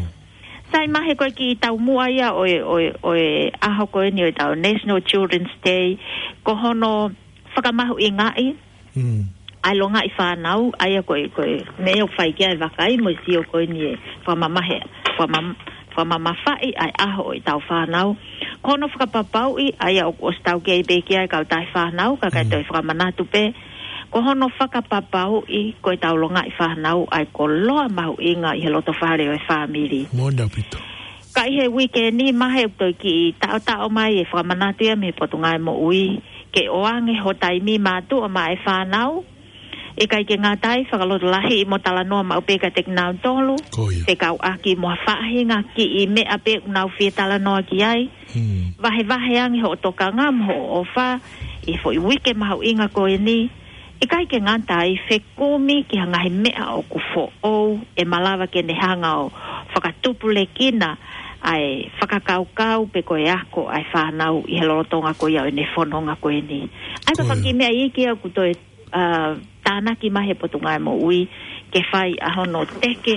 Sai mahe koe ki tau mua ia o e, o e, o e aho koe ni o tau National Children's Day. Ko hono whakamahu i ngai. Ai longa i whanau. Ai a koe koe meo whai kia e wakai mo si o koe ni e whamamahe. Whamama whai ai aho i tau whanau. Kono whakapapau i ai au o stau kei beki ai kau tai whanau, ka kai toi whakamanatu pe. Ko hono whakapapau i koe tau longa i whanau ai ko loa mahu inga i he loto whare o e whamiri. Mona pito. Ka i he weekend ni mahe toi ki tau tau mai e whakamanatu ia me potungai mo ui. Ke oange ho taimi mātu o mai whanau. E kai ke ngatai whakaloto lahi i mo talanoa mau peka tek nau tolu. Te kau aki mo whahinga ki i mea pe nau whia talanoa ki ai. Hmm. Wahe wahe angi ho toka ngam ho o wha. I fo i wike mahu inga koe ni. E kai ke ngatai whekumi ki hangahi mea o ku fo ou. E malawa ke ne hanga o whakatupule kina. Ai whakakaukau pe koe ako ai whanau i he lorotonga koe au ne whanonga koe ni. Ai ka whanki mea iki au kutoe uh, tānaki mahe potungai mo ui ke whai ahono teke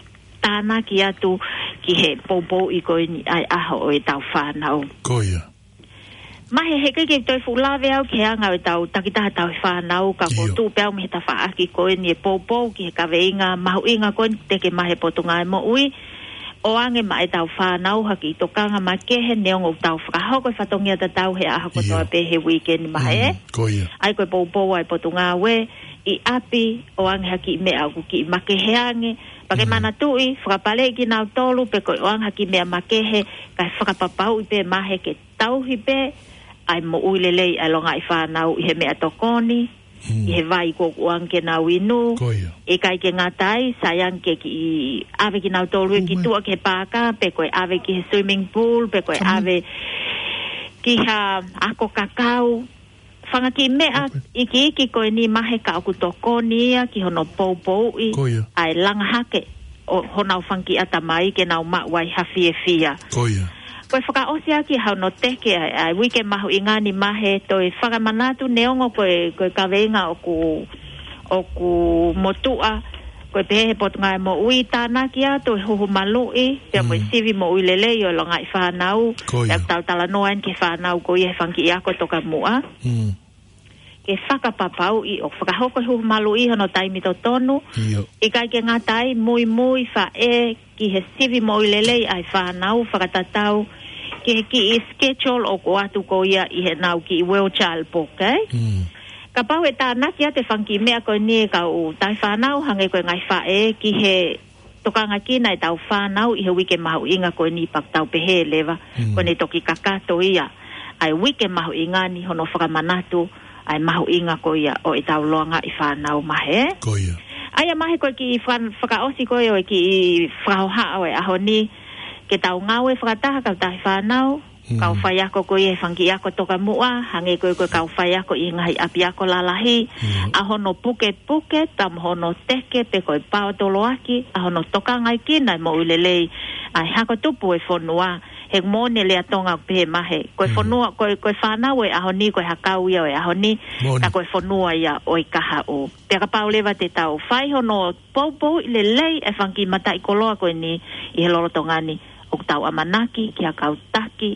tānaki atu ki he popo i koe ni ai aho o e tau whanau. Koia. Mahe he kei toi fulawe au ke anga o tau takitaha tau whanau ka ko tū peau me he ta whaaki koe ni e popo ki he kawe inga mahu inga koe teke mahe potungai mo ui. O ange mai tau whanau haki i tokanga ma kehe neongo tau whakahoko i whatongia ta tau he aha kotoa pe he weekend mahe. Koia. Ai koe popo ai potunga we. I api o ange haki mea au ki makehe ange pake mm. mana tui whakapale ki nau tolu pe koe o ange haki mea makehe kai whakapapau i pe mahe ke tauhi pe ai mo uilelei ai longa i whanau i he mea tokoni i he vai ko uang ke na winu e kai ke ngatai sayang ke ki ave ki na tolu ki tu ke paka pe ko ave ki swimming pool pe ko ave ki ha ako kakao fanga ki me a iki ki ko ni mahe ka ku toko ni ki hono popo i ai langa hake o hono fanki atamai ke na ma wai hafi e fia koia ko faka osia ki ha no te ke ai wike mahu ingani mahe to e faka manatu neongo ko ko ka venga o ku o ku motua ko pe pot ngai mo ui tana kia to ho malu e pe mo sivi mo ui lele yo lo ngai fa nau ya tal tal noan ke fa nau ko ye fanki ya ko to ka mua ke faka papau i o faka ho ko ho malu i no taimi to tonu i kai ke ngatai muy muy fa e ki he sivi mo ui lele ai fa nau faka tatau ke ki schedule o ko atu ko ia i he nau ki well child book eh mm. ka pau e tāna ki ate whanki mea ko ni ka u tai whanau hange koe ngai whae ki he tokanga ki nai tau whanau i he wike mahu inga ko ni pak tau pehe lewa mm. ko ni toki kakato ia ai wike mahu inga ni hono whakamanatu ai mahu inga ko ia o i tau loanga i whanau mahe ko ia ai mahe ko ki whakaosi ko ia o ki whaoha o e aho ni ke tau ngawe whakataha kau tahi whanau, mm. kau whai ako ko i e whanki ako toka mua, hange koe koe kau whai ako i ngahi api ako lalahi, mm. a hono puke puke, tam hono teke pe koe pao tolo aki, a hono toka ngai kina mo ulelei, ai hako tupu e whanua, he mone lea tonga pe mahe, koe whanua, koe koe whanau e aho ni, koe hakau ia e aho ni, ta koe whanua ia o i kaha o. Pea ka pao lewa te tau, whai hono popo i lelei e whanki mata i koloa koe ni, i he loro tongani, o tau amanaki ki a kau taki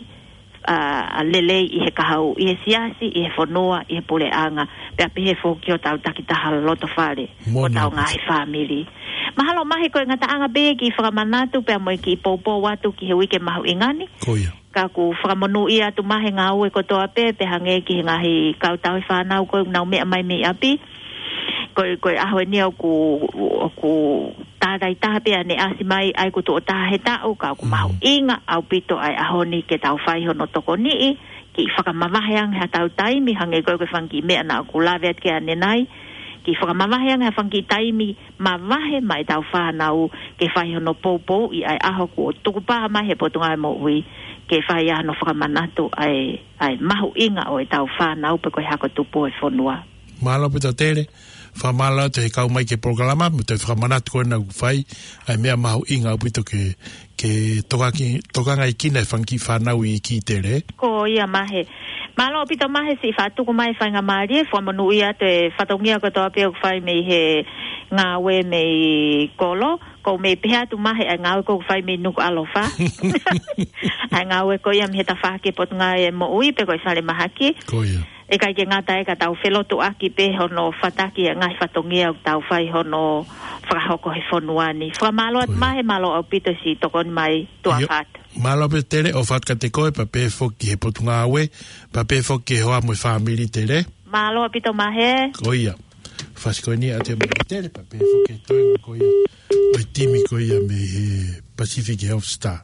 a lelei i he kahau i he siasi i he whanua i he pule anga pea pehe fōki o tau taki taha loto whare o tau ngahi whamiri mahalo mahi koe ngata anga be ki whakamanatu pea moe ki popo watu ki he wike mahu ingani koia ka ku whakamonu i atu mahe ngau e kotoa pe pe hange ki he ngahi kau tau i whanau koe nau mea mai me api koe koe aho ni o ku o ku tātai taha pia ne asi mai ai ku to taha he tau ka ku mahu inga au pito ai aho ni ke tau whai hono toko ni i ki whakamamahayang he tau taimi hange koe koe whanki mea na ku laweat ke ane nai ki whakamamahayang he whanki taimi mawahe mai tau whanau ke whai hono popo i ai aho ku o tuku paha mai he potungai mo ui ke whai ano whakamanatu ai ai mahu inga o e tau whanau pe koe hako tupu e whanua Malo pita tere whamala te he kau mai ke programa me te whamanatu koe na whai ai mea mahu inga upito ke ke toka, ki, toka ngai kina e whanki whanau i ki tere ko ia mahe malo upito mahe si whatuku mai whainga maari e whamanu ia te whatongia ko toa peo whai mei he ngawe mei kolo ko mei peha tu mahe ai ngawe ko whai mei nuku alofa ai ngawe ko ia me he ta whake potunga e mo ui pe ko i whale mahaki ko ia e kai ke ngata e ka tau whelotu aki pe hono whataki e ngai whatongia o tau whai hono whakahoko he whonuani. Whamalo at mahe malo au pito si tokon mai tua what. Malo pe tere o whatka te koe pa pe whoki he potunga awe, pa pe whoki he hoa mui whamiri tere. Malo a pito mahe. Koia. Whaskoe ni a te mui tere pa pe whoki he toenga koia. Oi timi koia me he Pacific Health Star.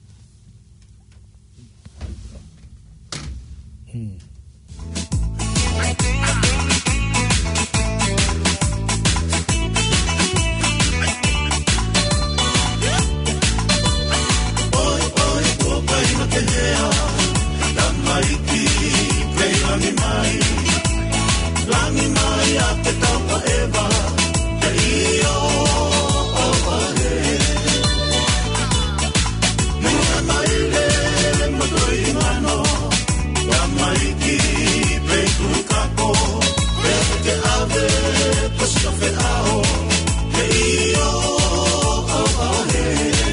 Hmm. Tamaiki, kei langi mai, langi mai a te tauka ewa, te io o ahe. Mua mai le matoi mano, tamaiki, pei kukako, pei te ave, pasika fe ao, te io o ahe.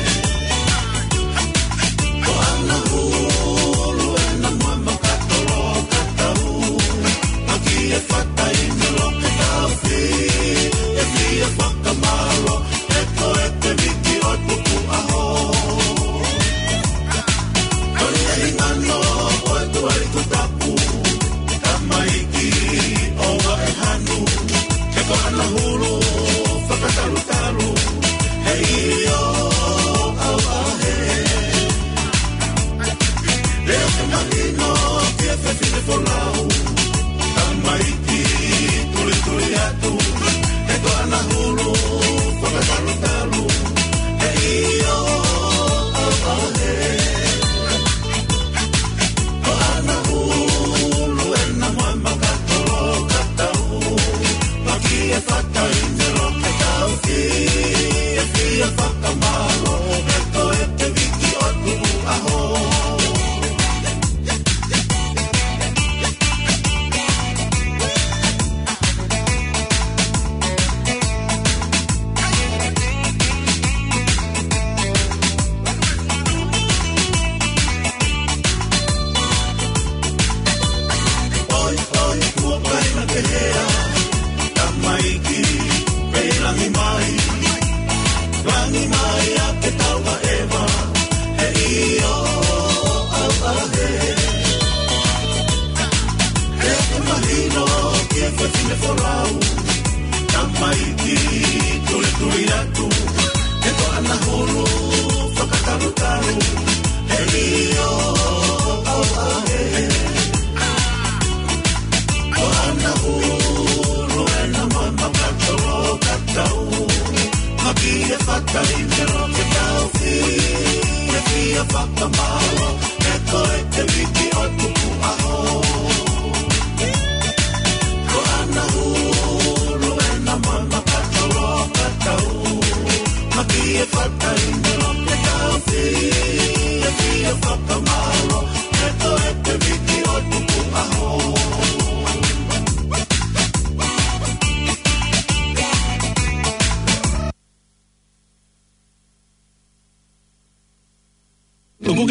O ana hulu e na mama katolo katau, aki e whatai me lo ke tawhi, e fia whakamalo, e ko e te wiki o tuku aho. Kori e hingano o e tuari kutapu, tamaiki o wa e hanu, e ko ana hulu whakataru taru, he io au ahe. Leo te mahino, kia whewhine wholau, tamaiki, tuli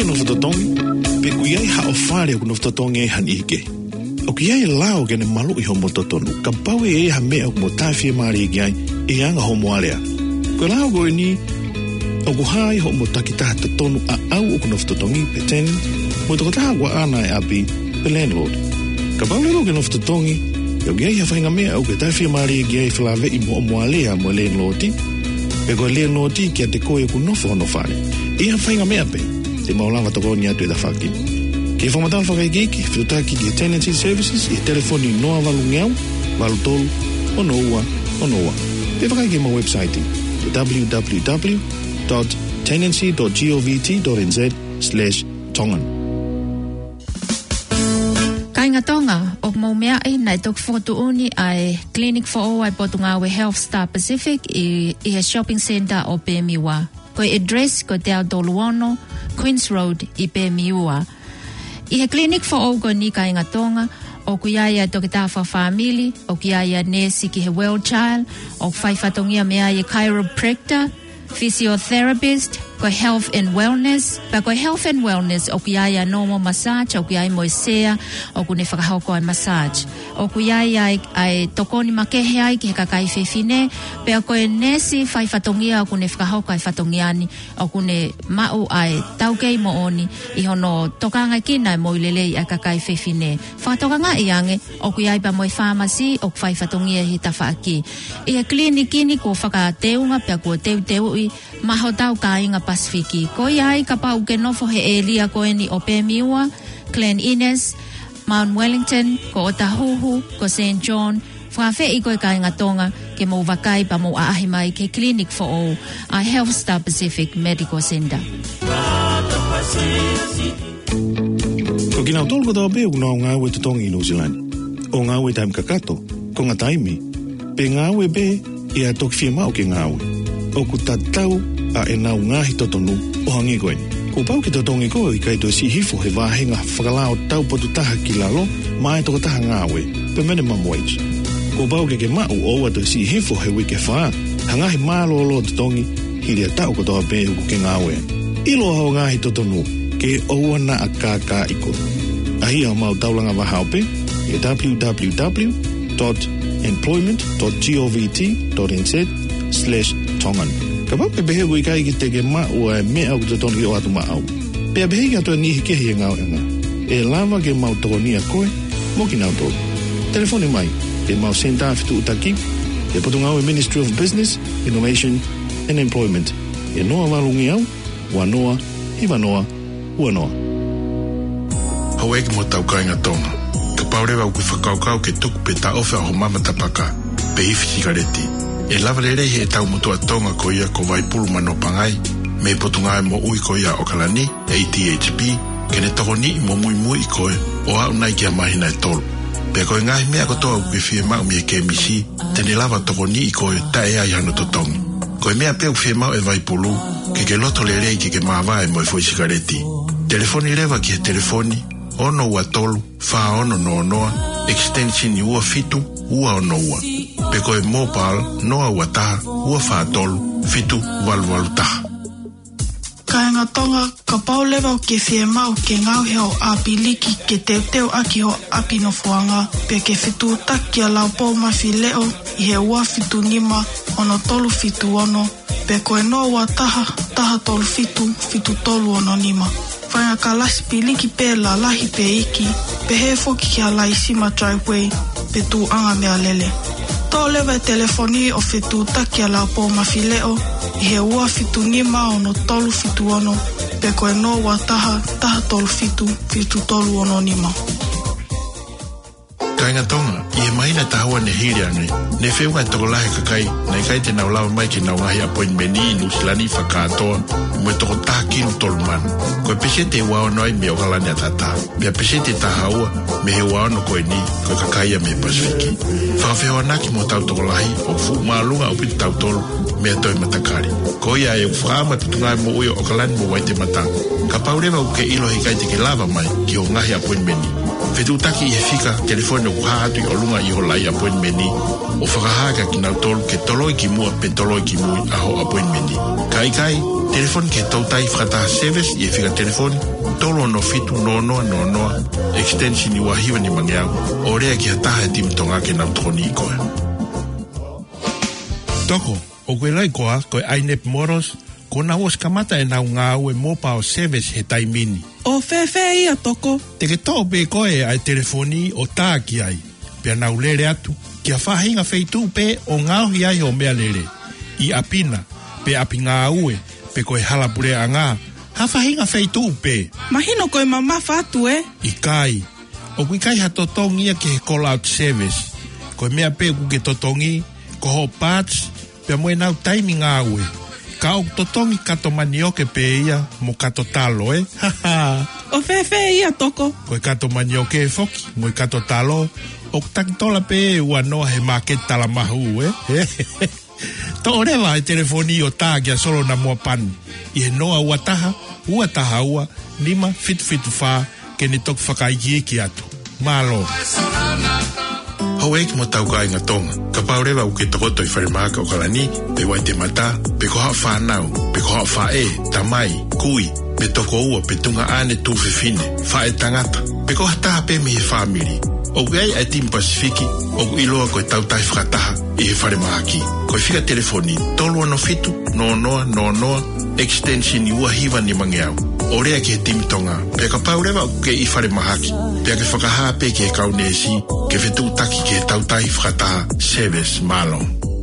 no fatotongi, pe kuiai ha o whare o no fatotongi e han ike. O kuiai lao ke ne malu i homo totonu, ka pau e ha mea o mo tawhia maari i kiai, e anga homo area. Ko lao goe ni, o kuhai ho mo takitaha totonu a au o kuno fatotongi pe teni, mo tokotaha kwa ana e api pe landlord. Ka pau lero ke no fatotongi, e o kuiai ha whainga mea o ke tawhia maari i kiai whalawe i mo o mo alea mo landlordi, pe koe landlordi kia te koe ku nofo hono whare. I ha whainga mea pe, te maulanga toko ni atu e da whaki. Ke whamatala whakaigeki, whitutaki ki Tenancy Services, i telefoni noa walu ngeau, walu tolu, ono ua, ono ua. Pe whakaige ma website, w w w dot tenancy dot govt dot n z slash tongan. Kainga tonga, o mau mea ai nai tok whakatuuni ai Clinic for All ai Potungawe Health Star Pacific i, i a shopping center o Pemiwa. Koe address ko Te Autoluono, Queens Road i Pemiwa. I he Clinic for All ko ni kainga tonga, o kuiaia toki tāwha family, o kuiaia nesi ki he well child, o whaifatongia mea i chiropractor, physiotherapist, ko health and wellness, pa ko health and wellness, o kuiaia normal massage, o kuiaia moesea, o kune whakahauko ai massage. O kuiaia ai, ai tokoni makehe ai ki he kakai whewhine, pe o koe nesi whaifatongia, o kune whakahauko ai whatongiani, o kune mau ai taukei mo oni, i hono tokanga kina e moilelei ai kakai whewhine. Whakatokanga i ange, o kuiaia pa moe pharmacy, o whaifatongia hi tawha aki. I he klinikini ko whakateunga, pe ko teu teu i maho tau ka inga Pasifiki. Ko iai ka pau ke nofo he elia ko eni o Pemiwa, Glen Innes, Mount Wellington, ko Otahuhu, ko Saint John, whawhe i koe ka inga tonga ke mo wakai pa mo aahi mai ke Clinic for All, a Health Star Pacific Medical Center. Ko kina utolo ko tau peo kuna o ngāwe tutongi i New Zealand. O ngāwe taim kakato, ko ngā taimi, pe ngāwe be i a toki fia mau ke ngāwe. O ku tatau a e nau ngahi totonu o hangi koe. Ko pau ki totongi koe i kaito si hifo he wāhenga whakalao tau potu taha ki lalo, mai toko taha ngāwe, pe minimum wage. Ko pau ke ke mau o ato si hifo he wike whaa, hangahi mālo lo totongi, hiri a tau ko toa pe uku ke ngāwe. Ilo hao ngahi totonu, ke oua na a kākā iko. Ahi au mau taulanga wahao pe, e w w w dot employment dot govt dot n z slash tongan. Ka pau pe behe ui kai ki te ke ma ua e mea au ki te tonu ki o atu ma au. Pe a behe ki atua nihi kehi e ngau e ngā. E lava ke mau toko ni a koe, mo ki nau tolu. Telefoni mai, ke mau senta fitu utaki, e Potungau Ministry of Business, Innovation and Employment. E noa walungi au, ua noa, iwa noa, ua noa. Hau eki mo tau kainga tonga. Ka paurewa u kui whakaukau ke tuku pe ta ofe aho mama tapaka, pe ifi sigareti. E lava le rehe e tau mutua tonga ko ia ko vai pulu mano pangai, me Potungai mo ui ko ia o kalani, A T H P, ke ne toko ni mo mui mui koe, o au nai kia mahina e tolu. Pe koe ngahi mea ko toa uke fie mau mi e ke misi, tene lava toko ni i koe ta e ai hano totongi. Koe mea pe u fie mau e vai pulu, ke ke loto le rei ke ke mawae mo e foi sigareti. Telefoni rewa ki he telefoni, ono ua tolu, wha ono no noa, extension i ua fitu, ua ono ua. Pe koe mobile, noa ua taha, ua wha tolu, fitu, walu walu taha. Kainga tonga, ka paulewa o ke fie mau ke ngau heo a piliki ke teo teo aki ho api no fuanga, pe ke fitu taki a lau pō mawhi leo, i he ua fitu nima, ono tolu fitu ono, pe koe no ua taha, taha tolu fitu, fitu tolu ono nima. Whainga ka lasi piliki pe la lahi pe iki, pe he foki ki a lai sima driveway, pe tu anga mea lele. Tō lewa e telefoni o fitu taki a lau pō mawhi leo, i he ua fitu nima ono tolu fitu ono, pe koe no ua taha, taha tolu fitu, fitu tolu ono nima. Kainga tonga, i e maina tahaua ne hiri ange, ne whiunga e toko lahe kakai, na i kai te nau lawa mai ke nau ngahi appointmenti i Nusilani whakatoa, mo e toko taha kinu tolu manu. Koe pesete wao noi me o kalani atata, mea pesete tahaua, me he wao no koe ni, koe kakai a me Pasifiki. Whakawhewa naki mo tau toko lahi, o fu maalunga upitu tau tolu, mea toi matakari. Ko ia e whaama tutungai mo uio o kalani mo waite matang. Ka paurewa uke ilo hi kai te ke lava mai, ki o ngahi appointmenti. Whetutaki i he fika, telefone o kuhaatu i o lunga i ho lai appointmenti, o whakahaka ki nau tolu ke toloi ki mua pe toloi ki mui a ho appointmenti. Kai kai, telefone ke tautai whakataha service i e fika telefone, tolo no fitu no no no no extension ni wahiwa ni mangiau orea ki hataha e timtonga ke nautroni koe. Toko, o koe lai koa koe ainep moros ko na os kamata e nau ngau e mopa o service he taimini. O fefe ia toko. Te ke tō pe koe ai telefoni o tā ki ai. Pea nau lere atu. Kia whahinga feitu pe o ngau hi ai o mea lere. I apina, pe api ngā ue, pe koe halapure a ngā. Ha whahinga feitu pe. Mahino koe mama whatu e? I kai. O kui kai ha totongi a ke he call out service. Koe mea pe ku ke totongi, ko ho parts, pe moe nau taimi ngā ue. Ka o totongi kato manioke pe ia mo kato talo e. O fefe ia toko. Koe kato manioke e foki, mo kato talo. O takitola pe ua noa he market tala mahu e. To orewa e telefoni o tā kia solo na mua pani. I he noa ua taha, ua taha ua, lima fitu fitu wha, ke ni toku whakaiki ki atu. Malo. Hau eki mo tau ka inga tonga. Ka paurewa uke tokoto i wharimaka o kalani, pe wai te mata, pe ko haa whanau, pe ko haa wha e, tamai, kui, pe toko ua, pe tunga ane tūwhiwhine, wha e tangata, pe ko haa taha pe mi he whamiri. O gai ai Team Pasifiki, o iloa koe tau tai whakataha i he wharemahaki. Koe whika telefoni, tolu ano fitu, no noa, no noa, extension i ua hiwa ni mangeau. O rea ki he Team Tonga, pe ka paurewa uke i wharemahaki, pe ke whakahaa pe ke he kaunesi, ke whetu taki ke he tau tai whakataha, service malo.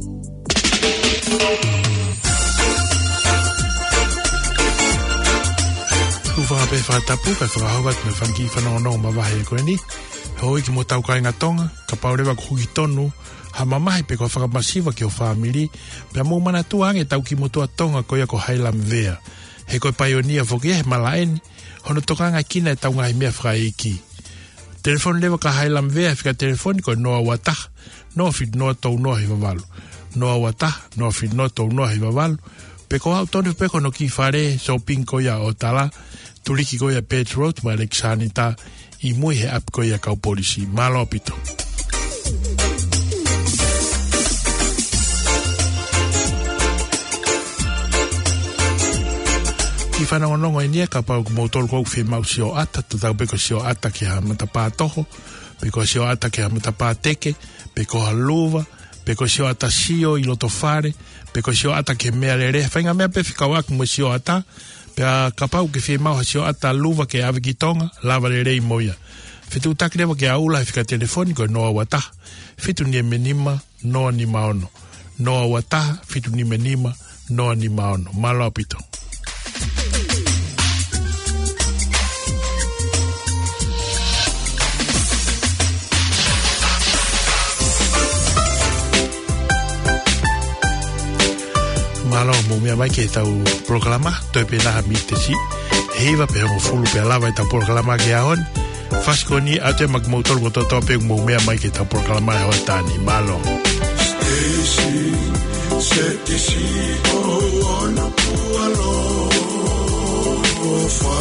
Uwha pe whatapu, ka whakahauat me whanki whanonong mawahe koe ni. Hoi ki mo tau kai ngā tonga, ka paurewa kuki tonu, ha mamahi pe ko whakamasiwa ki o whamiri, pia mō mana tuange tau ki mo tua tonga ko ia ko Highland Vea. He koe paionia whoki he malaeni, hono tokanga kina e tau ngai mea whakaiki. Telefoni lewa ka Highland Vea, whika telefoni ko noa wataha, noa fit noa tau noa hi wawalu. Noa wataha, noa fit noa tau noa hi wawalu. Pe ko hau tonu pe kono ki whare, shopping ko ia o tala, tuliki ko ia Page Road, ma Alexanita, i mui he ap ko ia kau polisi. Malo apito. Ki whanongonongo e nia ka pau kumotoro kou whi mau si o ata, tu tau peko si o ata ki ha matapā toho, peko si o ata ki ha matapā teke, peko ha luva, peko si o ata sio i loto whare, peko si o ata ki mea rere, whainga mea pe whikawaku mo si o ata, pea ka pau ke whi mau ha si o ata luva ke awe ki tonga, lava rere i moia. Fitu takirewa ke aula he whika telefoniko noa wataha, fitu ni e menima, noa ni maono. Noa wataha, fitu ni menima, noa ni maono. Malo apito. Malo mo mea mai ke tau programa, toi pe naha mi te si, heiva pe hongo fulu pe alava e tau programa ke ahon, Fasco ni ate mak motor ko toto pe mo mea mai ke tau programa e hoitani. Malo. Stacy, Stacy, oh, on a pualo, fa,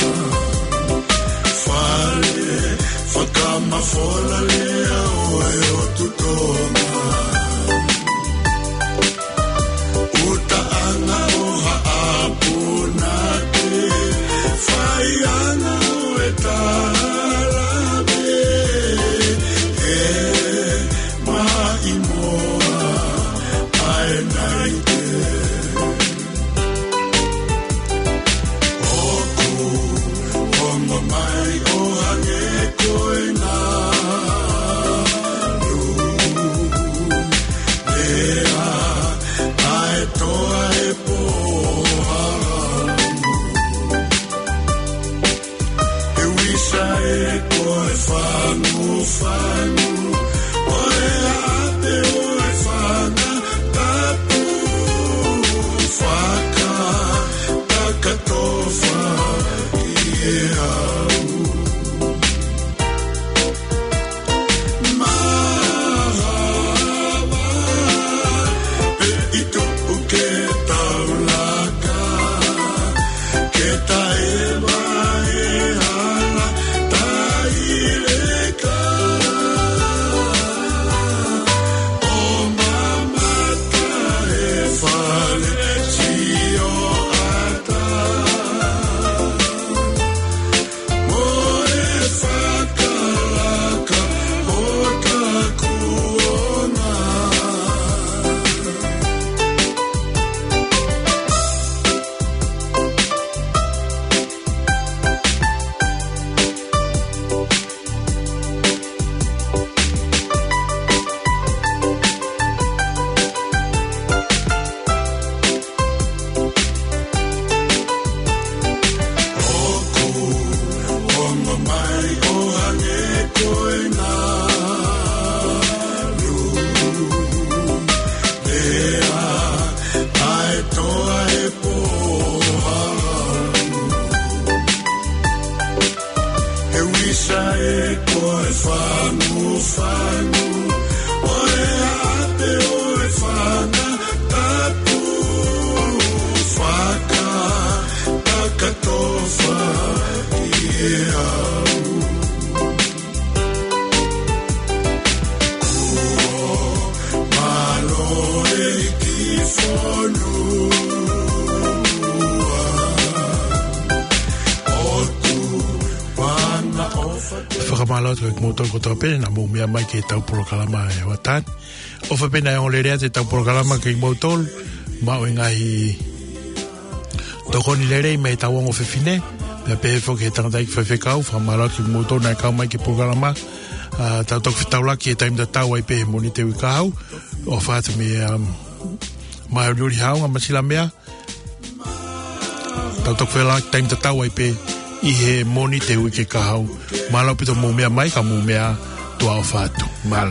fale, fakama fola lea o e tutoma. Uta anga o haapunate, faiana o eta. Pena mo mea mai ke tau porokalama e watan. O fa pena e o lerea te tau porokalama ke mautol, ma o ingahi tokoni lerei mai tau ongo fefine, mea pehe fo ke tangatai ki fefekau, fa malat ki mautol na e kau mai ke porokalama, tau tok fitau laki e taim da tau ai pehe moni te wikahau, o fa te me mai o liuri hao nga masila mea, tau tok fitau laki taim da tau ai pehe, i he moni te wike kahau, malau pito mo mea mai ka mo mea tua o fatu, malau.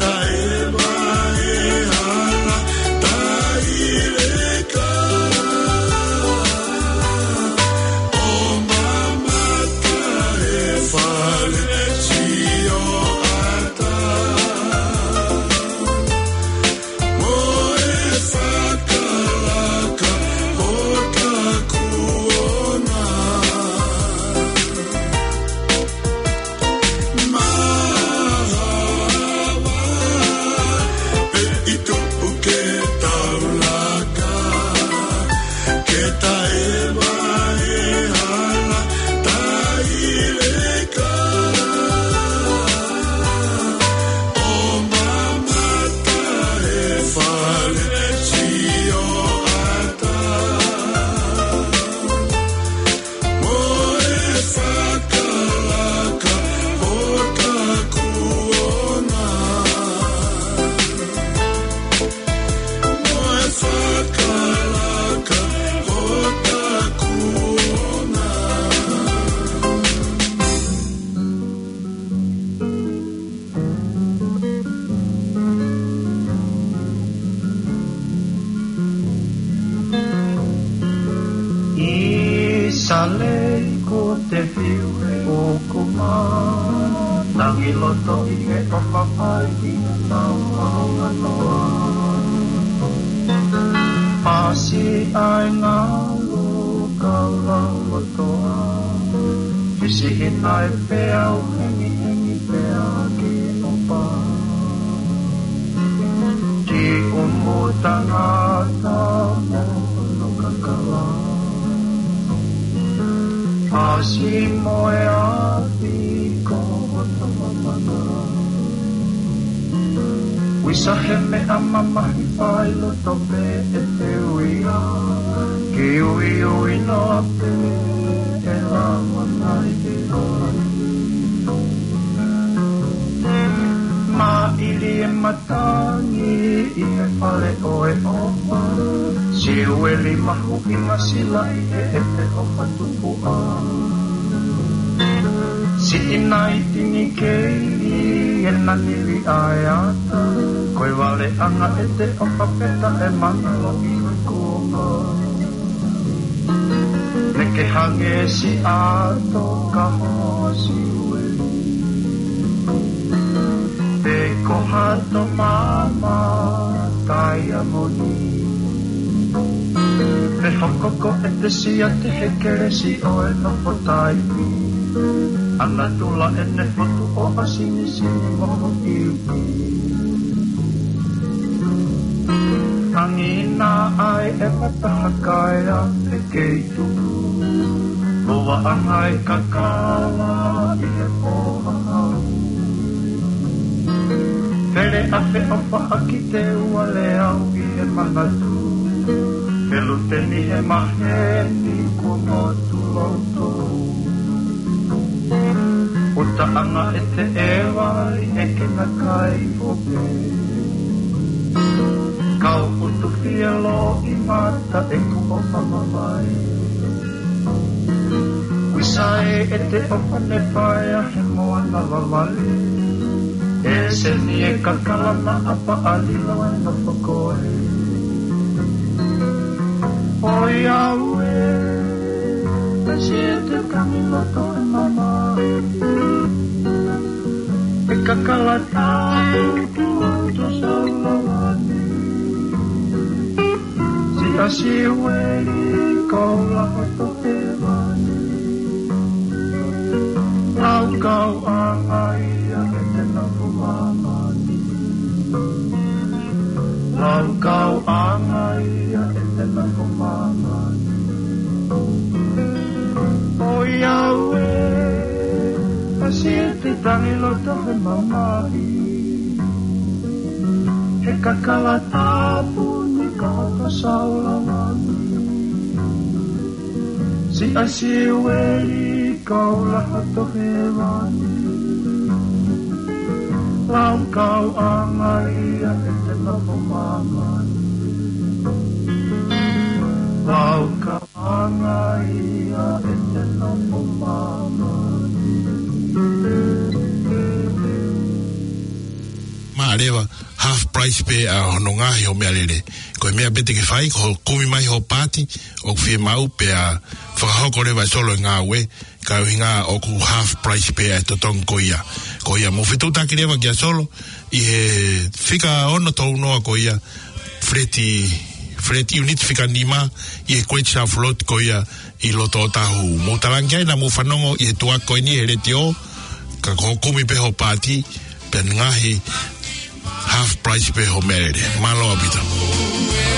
Sia te hekere si oe no potai Ana tula ene fotu o asini sini moho iuki Angina ai e patahakaya e keitu Loa angai kakala i e po afe ofa aki te ua le au i he manatu Pelu te ni he mahe ni kua motu loto O ta anga e te ewa i eke na kai ope Kau utu fielo i mata e kua mamamai Wisae e te opa ne paia he moana lalali E se ni e kakalana apa alila e na whakoe O Yahweh E si e te kamiloto e mamai E kakalata tu tu saulawani Si asi wei kau lahato e wani Au kau angai a e te nafu mamani Au kau angai a e te nafu mamani O Yahweh Asi e te tangi loto he mamai He kakala tapu ni kato saulawani Si asi wei kau lahato he wani Lau kau angai a e te nafu mamani Lau kau angai a e te nafu mamani Maarewa half price pe a hono ngahi o mea lere. Koe mea bete ke whai, ko kumi mai ho pāti, o whie mau pe a whakahoko rewa solo ngā we, ka uhi ngā o ku half price pe a totong ko ia. Ko ia mo whitu taki rewa kia solo, i he whika ono tau noa ko ia, freti, freti unit whika nima, i he kweit sa float ko ia, i loto o tahu. Mo talangia ina mo whanongo, i he tuako ini he reti o, ka ko kumi pe ho pāti, pe ngahi, half price pe ho merere. Malo apita.